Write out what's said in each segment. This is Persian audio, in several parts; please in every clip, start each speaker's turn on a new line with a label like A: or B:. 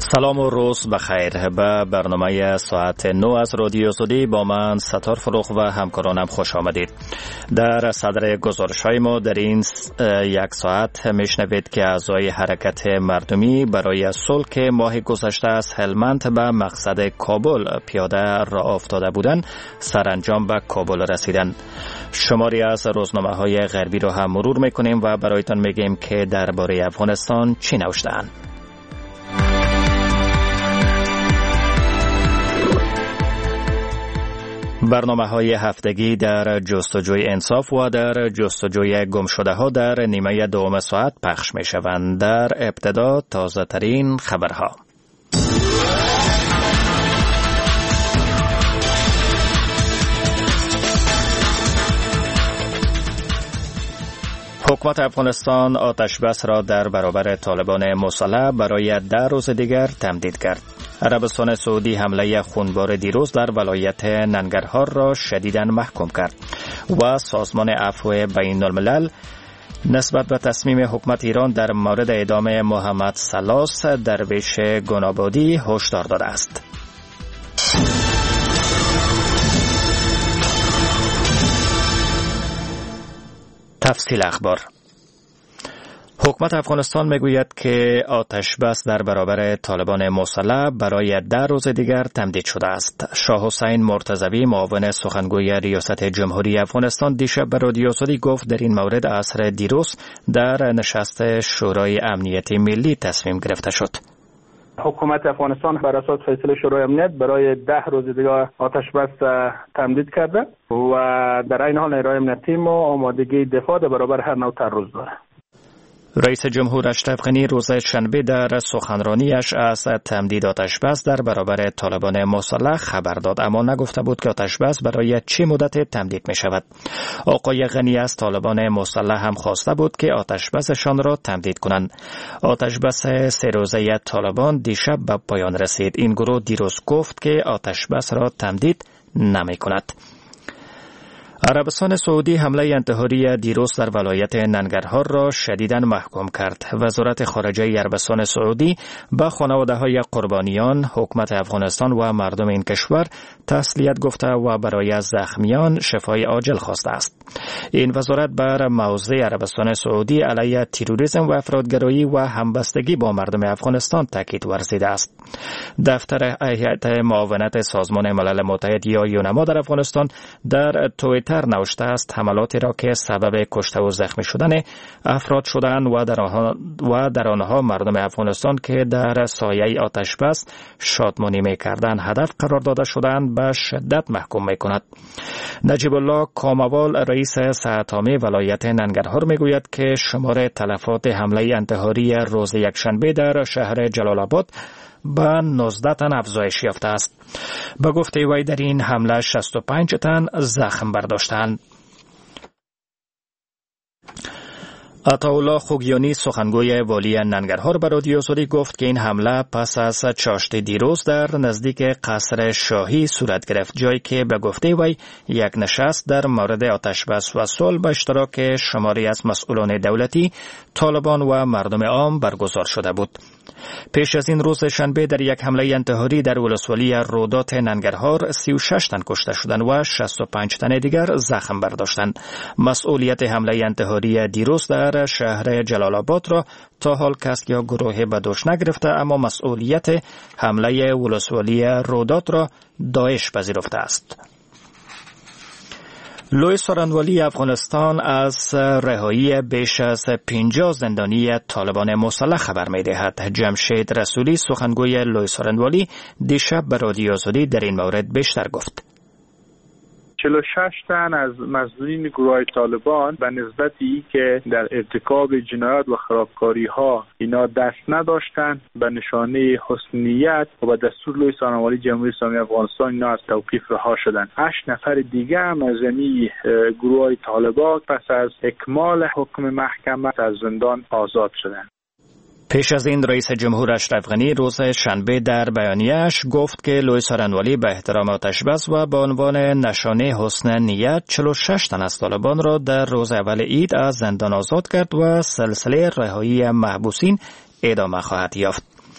A: سلام و روز بخیر. به برنامه ساعت 9 از رادیو سعودی با من ستار فروغ و همکارانم خوش آمدید. در صدر گزارش‌های ما در این یک ساعت میشنوید که اعضای حرکت مردمی برای صلح که ماه گذشته از هلمند به مقصد کابل پیاده راه افتاده بودند سرانجام به کابل رسیدند. شماری از روزنامه‌های غربی را هم مرور می‌کنیم و برایتان میگیم که درباره افغانستان چی نوشته‌اند. برنامه‌های هفتگی در جستجوی انصاف و در جستجوی گمشده‌ها در نیمه دوم ساعت پخش می‌شوند. در ابتدا تازه‌ترین خبرها. حکومت افغانستان آتش بس را در برابر طالبان مسلح برای 10 روز دیگر تمدید کرد. عربستان سعودی حمله خونبار دیروز در ولایت ننگرهار را شدیداً محکوم کرد و سازمان عفو بین الملل نسبت به تصمیم حکومت ایران در مورد اعدام محمد سلاس درویش گنابادی هشدار داده است. تفصیل اخبار. حکومت افغانستان میگوید که آتش بس در برابر طالبان مسلح برای 10 روز دیگر تمدید شده است. شاه حسین مرتضوی معاون سخنگوی ریاست جمهوری افغانستان دیشب به رادیو سعودی گفت در این مورد عصر دیروز در نشست شورای امنیتی ملی تصمیم گرفته شد.
B: حکومت افغانستان بر اساس فیصله شورای امنیت برای 10 روز دیگر آتش بس تمدید کرده و در این حال نیروهای امنیتی ما آمادگی دفاع در برابر هر نوع تعرض داره.
A: رئیس جمهور اشرف غنی روز شنبه در سخنرانیش از تمدید آتش بس در برابر طالبان مسلح خبر داد، اما نگفته بود که آتش بس برای چه مدت تمدید می شود. آقای غنی از طالبان مسلح هم خواسته بود که آتش بسشان را تمدید کنند. آتش بس 3 روزه طالبان دیشب به پایان رسید. این گروه دیروز گفت که آتش بس را تمدید نمی کند. عربستان سعودی حمله انتحاری دیروز در ولایت ننگرهار را شدیداً محکوم کرد. وزارت خارجه عربستان سعودی به خانواده‌های قربانیان، حکومت افغانستان و مردم این کشور تسلیت گفته و برای زخمیان شفای عاجل خواسته است. این وزارت بر موضع عربستان سعودی علیه تروریسم و افراطگرایی و همبستگی با مردم افغانستان تاکید ورزیده است. دفتر هیئت معاونت سازمان ملل متحد یا یونما در افغانستان در توییتر نوشته است حملاتی را که سبب کشته و زخمی شدن افراد شدند و در آنها مردم افغانستان که در سایه آتش بس شادمانی می‌کردند هدف قرار داده شدند به شدت محکوم می‌کند. نجیب الله کاموال رئیس سه‌تامی ولایت ننگرهار میگوید که شمار تلفات حمله انتحاری روز یکشنبه در شهر جلال آباد به 19 تن افزایش یافته است. به گفته وی در این حمله 65 تن زخم برداشتند. عطاالله خوگیانی سخنگوی والی ننگرهار به رادیو سعودی گفت که این حمله پس از چاشت دیروز در نزدیک قصر شاهی صورت گرفت، جایی که به گفته وی یک نشست در مورد آتش بس و صلح به اشتراک شماری از مسئولان دولتی، طالبان و مردم عام برگزار شده بود. پیش از این روز شنبه در یک حمله انتحاری در ولسوالی رودات ننگرهار 36 تن کشته شدند و 65 تن دیگر زخم برداشتند. مسئولیت حمله انتحاری دیروز در شهر جلال آباد را تا حال کس یا گروه به دوش نگرفته، اما مسئولیت حمله ولسوالی رودات را داعش پذیرفته است. لوی سارنوالی افغانستان از رهایی بیش از 50 زندانی طالبان مسلح خبر می‌دهد. جمشید رسولی سخنگوی لوی سارنوالی دیشب به رادیو سعودی در این مورد بیشتر گفت.
C: 46 تن از مسئولین گروه طالبان به نسبتی که در ارتکاب جنایات و خرابکاری‌ها اینا دست نداشتند به نشانه حسن نیت و به دستور لوی سارنوالی جمهوری اسلامی افغانستان اینا از توقیف رها شدند. 8 نفر دیگه هم از این گروه طالبان پس از اکمال حکم محکمه از زندان آزاد شدند.
A: پیش از این رئیس جمهور اشرف غنی روز شنبه در بیانیه‌اش گفت که لوی سارنوالی به احترام آتش بس و به عنوان نشانه حسن نیت 46 تن از طالبان را در روز اول عید از زندان آزاد کرد و سلسله رهایی محبوسین ادامه خواهد یافت.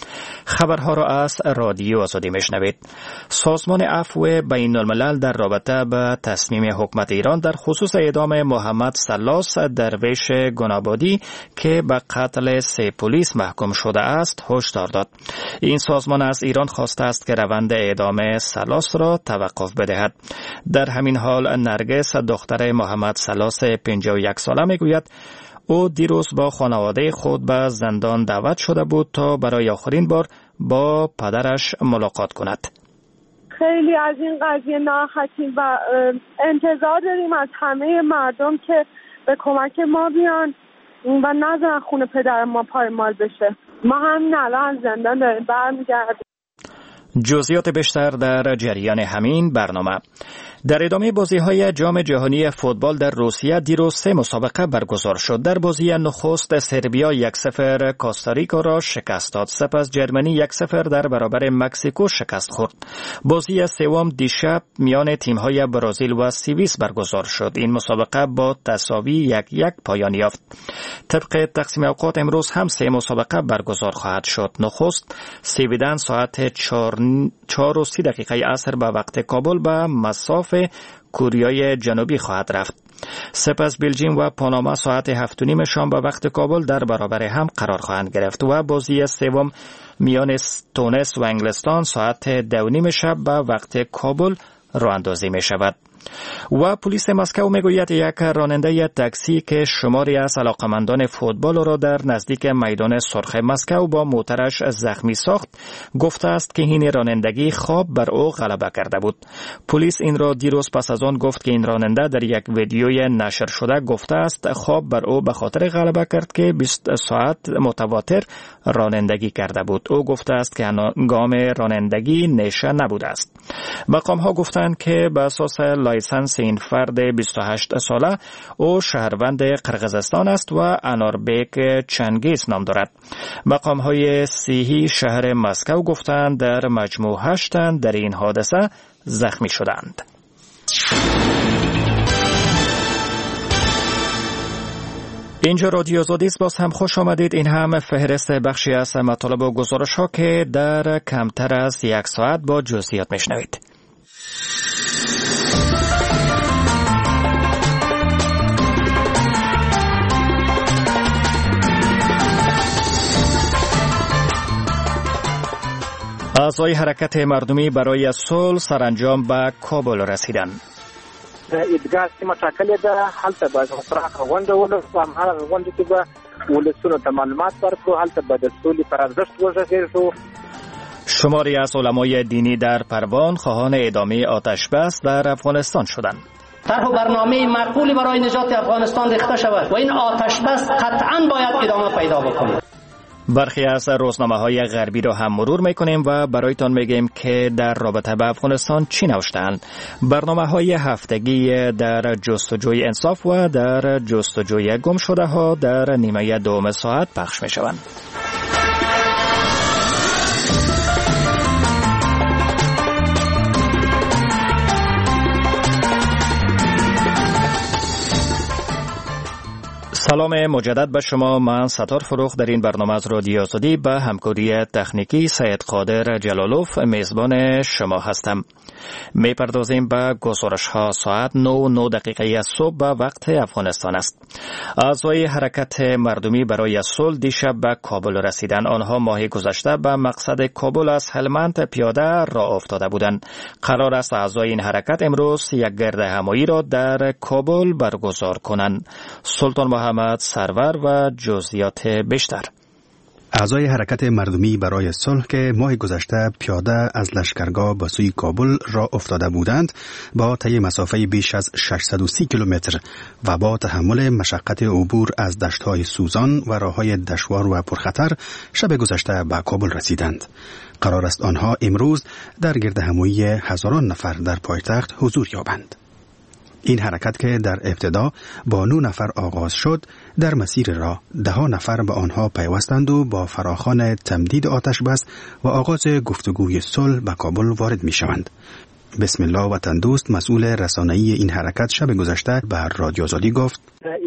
A: خبرها را از رادیو آزادی میشنوید. سازمان عفو بین الملل در رابطه به تصمیم حکومت ایران در خصوص اعدام محمد سلاس درویش گنابادی که به قتل 3 پلیس محکوم شده است هشدار داد. این سازمان از ایران خواسته است که روند اعدام سلاس را توقف بدهد. در همین حال نرگس دختر محمد سلاس 51 ساله میگوید او دیروز با خانواده خود به زندان دعوت شده بود تا برای آخرین بار با پدرش ملاقات کند.
D: خیلی از این قضیه ناراحتیم و انتظار داریم از همه مردم که به کمک ما بیان و نذارن خون پدر ما پایمال بشه. ما همین الان زندان داریم برمیگردیم.
A: جزئیات بیشتر در جریان همین برنامه. در ادامه بازی‌های جام جهانی فوتبال در روسیه دیروز 3 مسابقه برگزار شد. در بازی نخست سربیا 1-0 کوستاریکا را شکست داد. سپس جرمنی 1-0 در برابر مکزیکو شکست خورد. بازی سوم دیشب میان تیم‌های برزیل و سوئیس برگزار شد. این مسابقه با تساوی 1-1 پایان یافت. طبق تقسیم اوقات امروز هم 3 مسابقه برگزار خواهد شد. نخست سویدن ساعت 4:30 عصر به وقت کابل به مصاف کوریای جنوبی خواهد رفت. سپس بلژیم و پاناما ساعت 7:30 شام به وقت کابل در برابر هم قرار خواهند گرفت و بازی سوم میان تونس و انگلستان ساعت 2:30 شب به وقت کابل راه اندازی می شود. و پلیس مسکو میگوید یک راننده تاکسی که شماری از علاقمندان فوتبال را در نزدیک میدان سرخ مسکو با موترش زخمی ساخت، گفته است که این رانندگی خواب بر او غلبه کرده بود. پلیس این را دیروز پس از آن گفت که این راننده در یک ویدیوی نشر شده گفته است خواب بر او به خاطر غلبه کرد که 20 ساعت متواتر رانندگی کرده بود. او گفته است که هنگام رانندگی نشه نبوده است. مقام ها گفتند که به اساس لایسنس این فرد 28 ساله او شهروند قرقیزستان است و اناربیک چنگیز نام دارد. مقام های صحی شهر مسکو گفتند در مجموع 8 تن در این حادثه زخمی شدند. اینجا رادیو آزادی است. باز هم خوش آمدید. این هم فهرست بخشی از مطالب و گزارش ها که در کمتر از 1 ساعت با جزئیات میشنوید. اعضای حرکت مردمی برای صلح سرانجام به کابل رسیدند.
E: ادګار سیمه ټاکلې ده، هلته به پراخه غونډه ولرو، هماغه غونډه کې به ولسونو ته معلومات ورکړو، هلته به د سولې پر ارزښت وغږېږو.
A: شماری از علمای دینی در پروان خواهان ادامه آتش بس در افغانستان شدند.
F: طرح و برنامه معقولی برای نجات افغانستان ریخته شود و این آتش بس قطعاً باید ادامه پیدا بکنه.
A: برخی از روزنامه‌های غربی را هم مرور می‌کنیم و برایتان میگیم که در رابطه با افغانستان چی نوشته‌اند. برنامه‌های هفتگی در جستجوی انصاف و در جستجوی گمشده‌ها در نیمه دوم ساعت پخش می‌شوند. سلام مجدد به شما. من ستار فروخ در این برنامه از رادیو آزادی به همکاری تکنیکی سید قادر جلالوف میزبان شما هستم. میپردازیم به گزارش ها. ساعت 9:09 صبح به وقت افغانستان است. اعضای حرکت مردمی برای صلح دیشب به کابل رسیدند. آنها ماه گذشته به مقصد کابل از هلمند پیاده راه افتاده بودند. قرار است اعضای این حرکت امروز یک گرد همایی را در کابل برگزار کنند. سلطان محمد سرور و جزئیات بیشتر.
G: اعضای حرکت مردمی برای صلح که ماه گذشته پیاده از لشکرگاه به سوی کابل راه افتاده بودند، با طی مسافه بیش از 630 کیلومتر و با تحمل مشقت عبور از دشت‌های سوزان و راه‌های دشوار و پرخطر شب گذشته به کابل رسیدند. قرار است آنها امروز در گردهمایی هزاران نفر در پایتخت حضور یابند. این حرکت که در ابتدا با 9 نفر آغاز شد، در مسیر راه 10 نفر به آنها پیوستند و با فراخوان تمدید آتش بس و آغاز گفتگوی صلح به کابل وارد می شوند. بسم الله وطن دوست مسئول رسانه‌ای این حرکت شب گذشته به رادیو آزادی گفت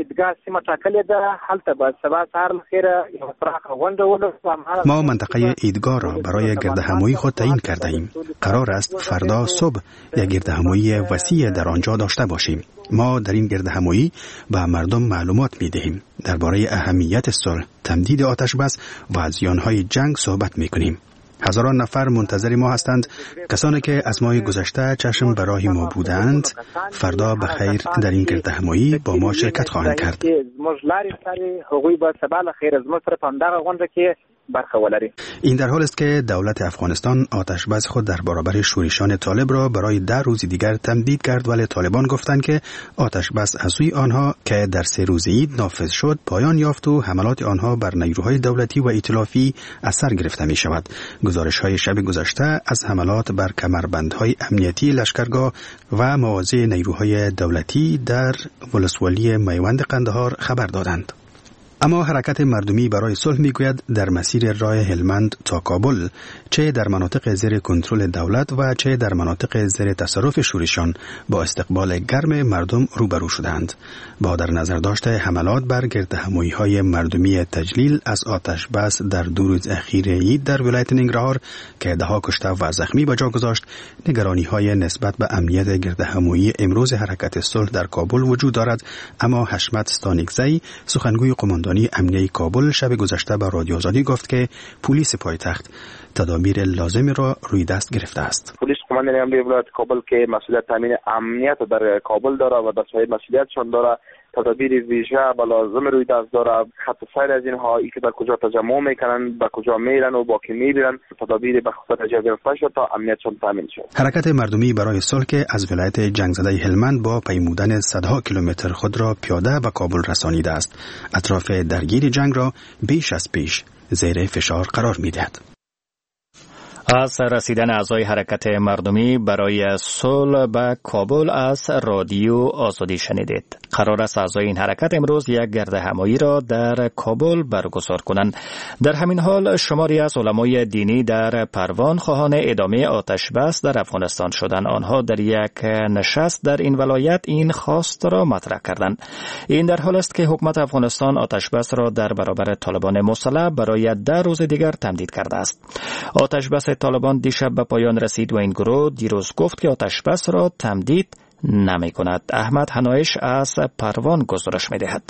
G: ما منطقه ایدگاه را برای گردهمایی خود تعیین کرده ایم. قرار است فردا صبح یک گردهمایی وسیع در آنجا داشته باشیم. ما در این گردهمایی به مردم معلومات می دهیم. درباره اهمیت صلح، تمدید آتش بس و زیانهای جنگ صحبت می کنیم. هزاران نفر منتظر ما هستند. کسانی که از ماه گذشته چشم به راه ما بودند فردا به خیر در این گردهمایی با ما شرکت خواهند کرد. این در حال است که دولت افغانستان آتش بس خود در برابر شورشیان طالب را برای 10 روز دیگر تمدید کرد، ولی طالبان گفتند که آتش بس از سوی آنها که در 3 روز عید نافذ شد پایان یافت و حملات آنها بر نیروهای دولتی و ائتلافی اثر گرفته می شود. گزارش‌های شب گذشته از حملات بر کمربندهای امنیتی لشکرگاه و مواضع نیروهای دولتی در ولسوالی میوند قندهار خبر دادند. اما حرکت مردمی برای صلح میگوید در مسیر راه هلمند تا کابل چه در مناطق زیر کنترل دولت و چه در مناطق زیر تصرف شورشیان با استقبال گرم مردم روبرو شدند. با در نظر داشته حملات بر گردهمایی‌های مردمی تجلیل از آتش بس در 2 روز اخیر عید در ولایت ننگرهار که 10 کشته و زخمی به جا گذاشت، نگرانی‌های نسبت به امنیت گردهمایی امروز حرکت صلح در کابل وجود دارد. اما حشمت ستانکزی سخنگوی قماندان امنیه کابل شب گذشته به رادیو آزادی گفت که پلیس پایتخت تدابیر لازمی را روی دست گرفته است.
H: پلیس قماندان امنیه ولایت کابل که مسئولیت تامین امنیت در کابل داره و در سایر مسئولیتشان داره، تدابیر ویژه و لازم روی دست داره. خط سیر از اینها ای که در کجا تجمع میکنن، به کجا میرن و با کی میرن، تدابیر به خصوص گرفته شد تا امنیتشان تامین شد.
G: حرکت مردمی برای صلح که از ولایت جنگ زده هلمند با پیمودن صدها کیلومتر خود را پیاده به کابل رسانیده است. اطراف درگیر جنگ را بیش از پیش زیر فشار قرار میدهد.
A: از رسیدن اعضای حرکت مردمی برای صلح به کابل از رادیو آزادی شنیدید. قرار است اعضای این حرکت امروز یک گردهمایی را در کابل برگزار کنند. در همین حال شماری از علمای دینی در پروان خواهان ادامه آتش بس در افغانستان شدند. آنها در یک نشست در این ولایت این خواست را مطرح کردند. این در حال است که حکومت افغانستان آتش بس را در برابر طالبان مسلح برای 10 روز دیگر تمدید کرده است. آتش بس طالبان دیشب به پایان رسید و این گروه دیروز گفت که آتش بس را تمدید نمی کند. احمد حنایش از پروان گزارش می دهد.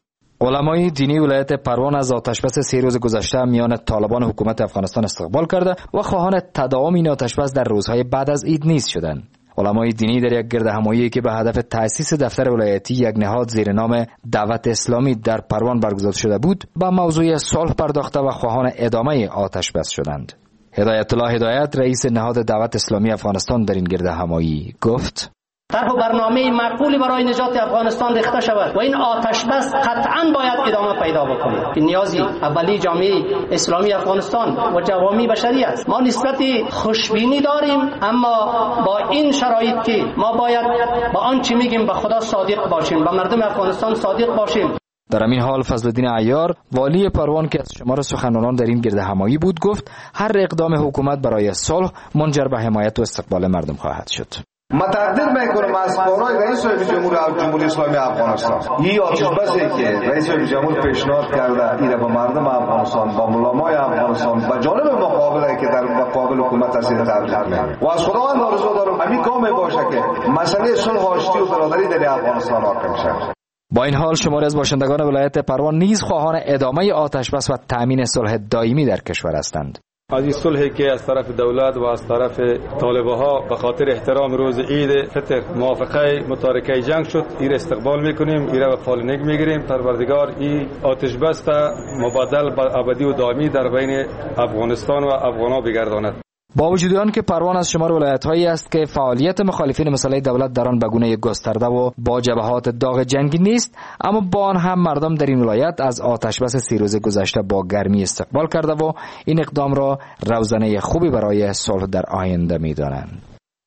I: علمای دینی ولایت پروان از آتش بس 3 روز گذشته میان طالبان و حکومت افغانستان استقبال کرده و خواهان تداوم این آتش بس در روزهای بعد از عید نیز شدند. علمای دینی در یک گردهمایی که به هدف تأسیس دفتر ولایتی یک نهاد زیر نام دعوت اسلامی در پروان برگزار شده بود، به موضوع صلح پرداخته و خواهان ادامه آتش بس شدند. هدایت الله هدایت رئیس نهاد دعوت اسلامی افغانستان در این گردهمایی گفت:
F: طرح و برنامه معقولی برای نجات افغانستان ریخته شود و این آتش بس قطعا باید ادامه پیدا بکنه. این نیازی اولی جامعه اسلامی افغانستان و جوامع بشری است. ما نسبت خوشبینی داریم، اما با این شرایط که ما باید با آنچه میگیم به خدا صادق باشیم، به مردم افغانستان صادق باشیم.
I: در همین حال فضلالدین عیار والی پروان که از شمار سخنرانان در این گردهمایی بود گفت هر اقدام حکومت برای صلح منجر به حمایت و استقبال مردم خواهد شد.
J: متعدد میکنم از کارهای رئیس جمهوری اسلامی افغانستان. این آتش بسی که رئیس جمهور پیشنهاد کرده این به مردم افغانستان، با علمای افغانستان، با جانب مقابله که در مقابل حکومت هست تبلیغ میکنه و از خداوند آرزو دارم همین کام باشه که مسئله صلح و آشتی و برادری در افغانستان حاکم شود.
I: با این حال شماری از باشندگان ولایت پروان نیز خواهان ادامه آتش بس و تامین صلح دائمی در کشور هستند.
K: از این صلحی که از طرف دولت و از طرف طالبها به خاطر احترام روز عید فطر موافقه متارکه جنگ شد، این استقبال میکنیم، این را به فال نگ میگیریم. پروردگار این آتش بس مبادل به ابدی و دائمی در بین افغانستان و افغان‌ها بگرداند.
I: با وجود آن که پروان از شمار ولایت‌هایی است که فعالیت مخالفین مسلح دولت در آن به گونه گسترده و با جبهات داغ جنگی نیست، اما با آن هم مردم در این ولایت از آتش بس 3 روز گذشته با گرمی استقبال کرده و این اقدام را روزنه خوبی برای صلح در آینده می‌دانند.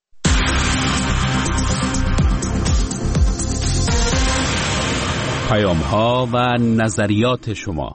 L: پیام‌ها و نظریات شما.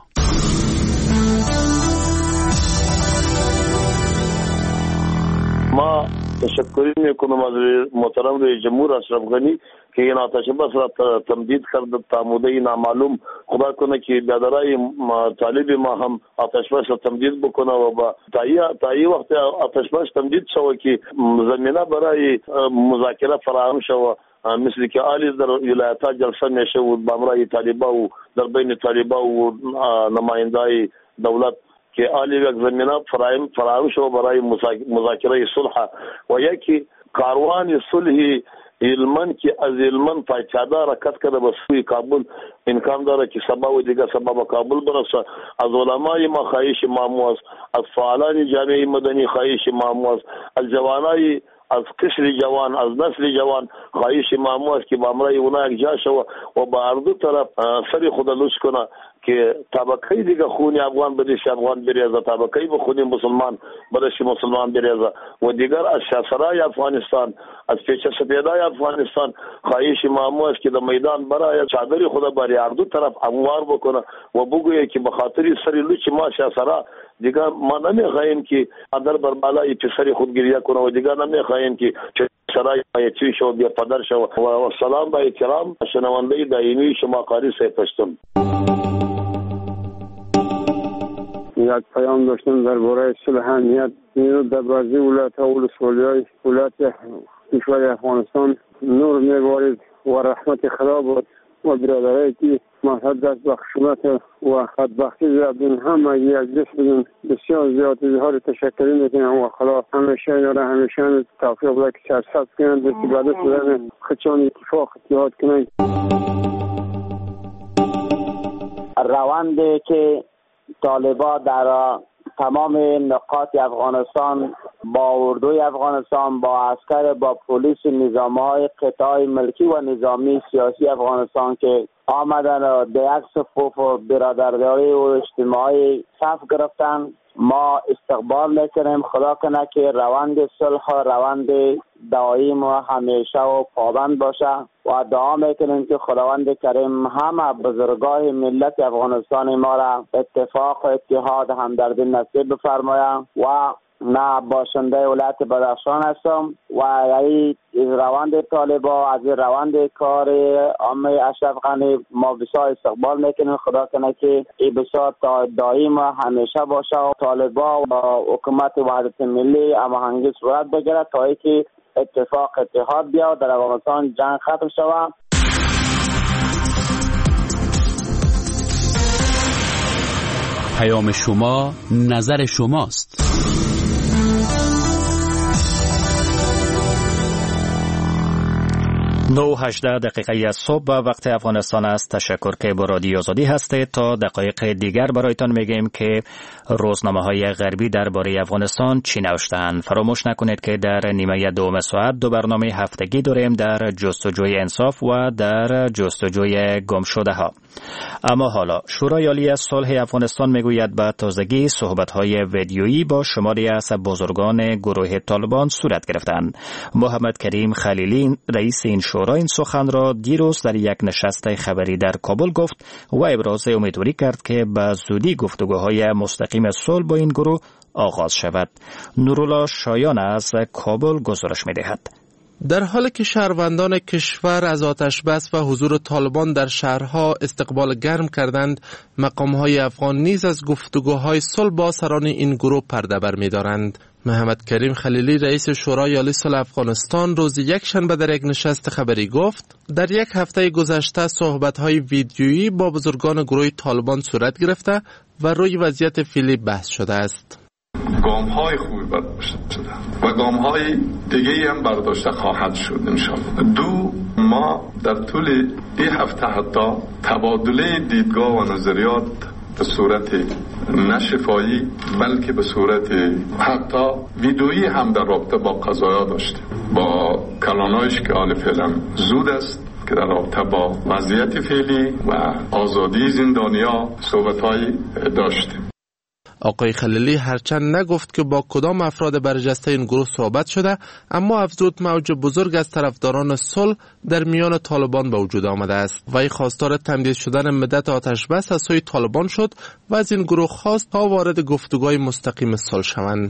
M: ما تشکر میکنم از محترم رئیس جمهور اشرف غنی که این آتش بس را تمدید کرد تا مدت نامعلوم. خدا کنه که بیادرای طالب ما هم آتش بس را تمدید بکنه و با تا این وقت آتش بس تمدید شود که زمینه برای مذاکره فراهم شود، مثل که آلی در ولایت‌ها جلسه میشه و بامرای طالبا و در بین طالبا و نمایندای دولت که آلی یک زمینه فراهم شود برای مذاکره صلح و یکی کاروان صلح علمان که از علمان پایتخت حرکت کرده به سوی کابل امکان داره که سبب و دیگر سبب کابل برسه. از علمای ما خواهش مامو است، از فعالان جامعه مدنی خواهش مامو است، از جوانای از قشر جوان از نسل جوان خواهش مامو است که با امرای اونا یک جا شود و با هر دو طرف سری خدا لوس کنه که طبقه دیگه خونی افغان بدش افغان بریزه، طبقه به خونی مسلمان بدش مسلمان بریزه و دیگر از شاسرای افغانستان از پیچه سپیدای افغانستان خواهش مامو است که در میدان برای چادری خدا برای هر دو طرف اموار بکنه و بگویه که به خاطر سری لوچ ما شاسرا دیگر ما نمیخواهیم که اندر بر بالای پسری خود گریه کنه و دیگر نمیخواهیم که سرای پایچی شو بیا پدر شو و سلام با احترام شنونده دائمی شما قاری صاحب پشتون.
N: یک پیام داشتم درباره صلح امنیت در بعضی ولایت‌ها و ولسوالی‌های ولایت کشور افغانستان نور می‌بارید و رحمت خدا بود و برادرایی که مذهب دست بخشونت و خدبختی زیادین همه یک دست بدون بسیار زیاد اظهار تشکری میکنم و خدا همیشه اینا را همیشه توفیق بده که سرسبز کنن دستی به دست بدن خودشان اتفاق اتحاد کنن.
O: روندی که طالبا در تمام نقاط افغانستان با اردوی افغانستان با عسکر با پلیس نظام‌های قطاع ملکی و نظامی سیاسی افغانستان که آمدن به یک صفوف و برادرداری و اجتماعی صف گرفتن ما استقبال میکنیم. خدا کنه که روند صلح و روند دائم و همیشه و پابند باشه و دعا میکنیم که خداوند کریم همه بزرگان ملت افغانستان ما را اتفاق و اتحاد همدردی نصیب بفرماید و نه باشنده ولایت بدخشان هستم و این روند طالبا از روند کار عامه اشرف غنی ما بسیار استقبال میکنیم. خدا کنه که این بسیار دائم همیشه باشه و طالبا و حکومت وحدت ملی هماهنگی صورت بگیرد تا اینکه اتفاق اتحاد بیاد در افغانستان جنگ ختم شود.
L: پیام شما نظر شماست.
A: 9:18 دقیقه صبح به وقت افغانستان است. تشکر که با رادیو آزادی هستید. تا دقایق دیگر برایتان میگیم که روزنامه‌های غربی درباره افغانستان چی نوشته‌اند. فراموش نکنید که در نیمه دوم ساعت دو برنامه هفتگی داریم در جستجوی انصاف و در جستجوی گمشده‌ها. اما حالا شورای عالی صلح افغانستان میگوید به تازگی صحبت‌های ویدیویی با شماری از بزرگان گروه طالبان صورت گرفتند. محمد کریم خلیلی رئیس این شورا این سخن را دیروز در یک نشست خبری در کابل گفت و ابراز امیدواری کرد که به زودی گفتگوهای مستقیم صلح با این گروه آغاز شود. نورالله شایان از کابل گزارش می‌دهد.
P: در حالی که شهروندان کشور از آتش بس و حضور طالبان در شهرها استقبال گرم کردند، مقام‌های افغان نیز از گفتگوهای صلح با سران این گروه پرده بر می‌دارند. محمد کریم خلیلی رئیس شورای عالی صلح افغانستان روز یکشنبه در یک نشست خبری گفت در یک هفته گذشته صحبت‌های ویدیویی با بزرگان گروه طالبان صورت گرفته و روی وضعیت فعلی بحث شده است.
Q: گام‌های خوبی برداشته شده و گام‌های دیگه‌ای هم برداشته خواهد شد انشاءالله. ما در طول این هفته حتی تبادله دیدگاه و نظریات به صورت نه شفاهی بلکه به صورت حتی ویدئویی هم در رابطه با قضایا داشتیم با کلانایش که حال فعلا زود است که در رابطه با وضعیت فعلی و آزادی زندانیا صحبت‌هایی داشتیم.
P: آقای خلیلی هرچند نگفت که با کدام افراد برجسته این گروه صحبت شده، اما افزود موج بزرگ از طرفداران صلح در میان طالبان به وجود آمده است. وی خواستار تمدید شدن مدت آتش بس از سوی طالبان شد و از این گروه خواست تا وارد گفتگوهای مستقیم صلح شوند.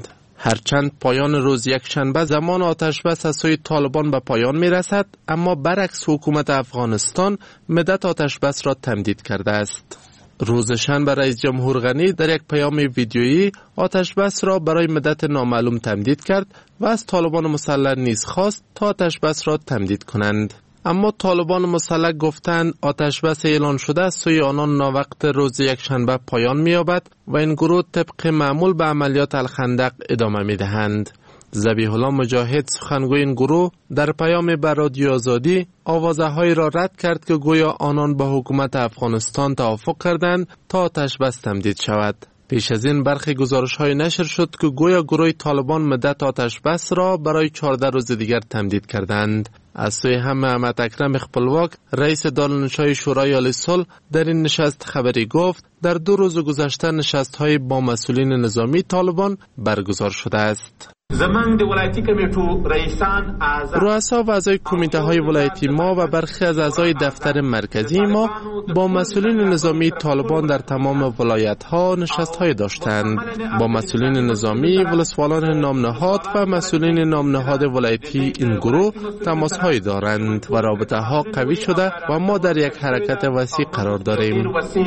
P: هرچند پایان روز یکشنبه زمان آتش بس از سوی طالبان به پایان می رسد، اما برعکس حکومت افغانستان مدت آتش بس را تمدید کرده است. روز شنبه رئیس جمهور غنی در یک پیام ویدیویی آتش بس را برای مدت نامعلوم تمدید کرد و از طالبان مسلح نیز خواست تا آتش بس را تمدید کنند. اما طالبان مسلح گفتند آتش بس اعلان شده از سوی آنان ناوقت روز یکشنبه پایان می‌یابد و این گروه طبق معمول به عملیات الخندق ادامه می‌دهند. ذبیح الله مجاهد سخنگوی این گروه در پیام به رادیو آزادی آوازه‌هایی را رد کرد که گویا آنان با حکومت افغانستان توافق کردند تا آتش بس تمدید شود. پیش از این برخی گزارش‌های نشر شد که گویا گروه طالبان مدت آتش بس را برای 14 روز دیگر تمدید کردند. از سوی هم محمد اکرم خپلواک رئیس دارالانشای شورای عالی صلح در این نشست خبری گفت در 2 روز گذشته نشست‌های با مسئولین نظامی طالبان برگزار شده است.
R: زمانگ د ولایتي کمیټو رئیسان
P: رؤسا و اعضای کمیته های ولایتی ما و برخی از اعضای دفتر مرکزی ما با مسئولین نظامی طالبان در تمام ولایت ها نشست های داشتند. با مسئولین نظامی، ولسوالان نامنهاد و مسئولین نامنهاد ولایتی این گروه تماس های دارند و رابطه ها قوی شده و ما در یک حرکت وسیع قرار داریم.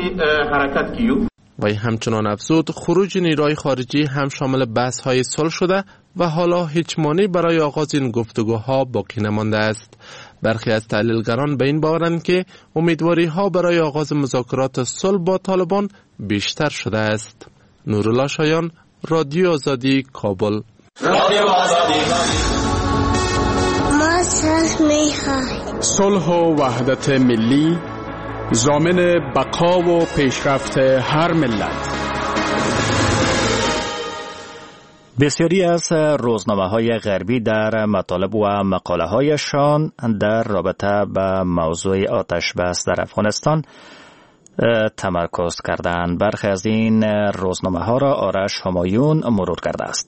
P: و همچنان افزود خروج نیروهای خارجی هم شامل بحث های صلح شده و حالا هیچ مانعی برای آغاز این گفتگوها باقی نمانده است. برخی از تحلیلگران به این باورند که امیدواری ها برای آغاز مذاکرات صلح با طالبان بیشتر شده است. نورالله شایان، رادیو آزادی، کابل.
R: رادیو آزادی.
S: ما صلح می‌خواهیم.
T: صلح و وحدت ملی ضامن بقا و پیشرفت هر ملت.
A: بسیاری از روزنامه‌های غربی در مطالب و مقاله‌هایشان در رابطه با موضوع آتش بس در افغانستان تمرکز کردند. برخی از این روزنامه‌ها را آرش همایون مرور کرده است.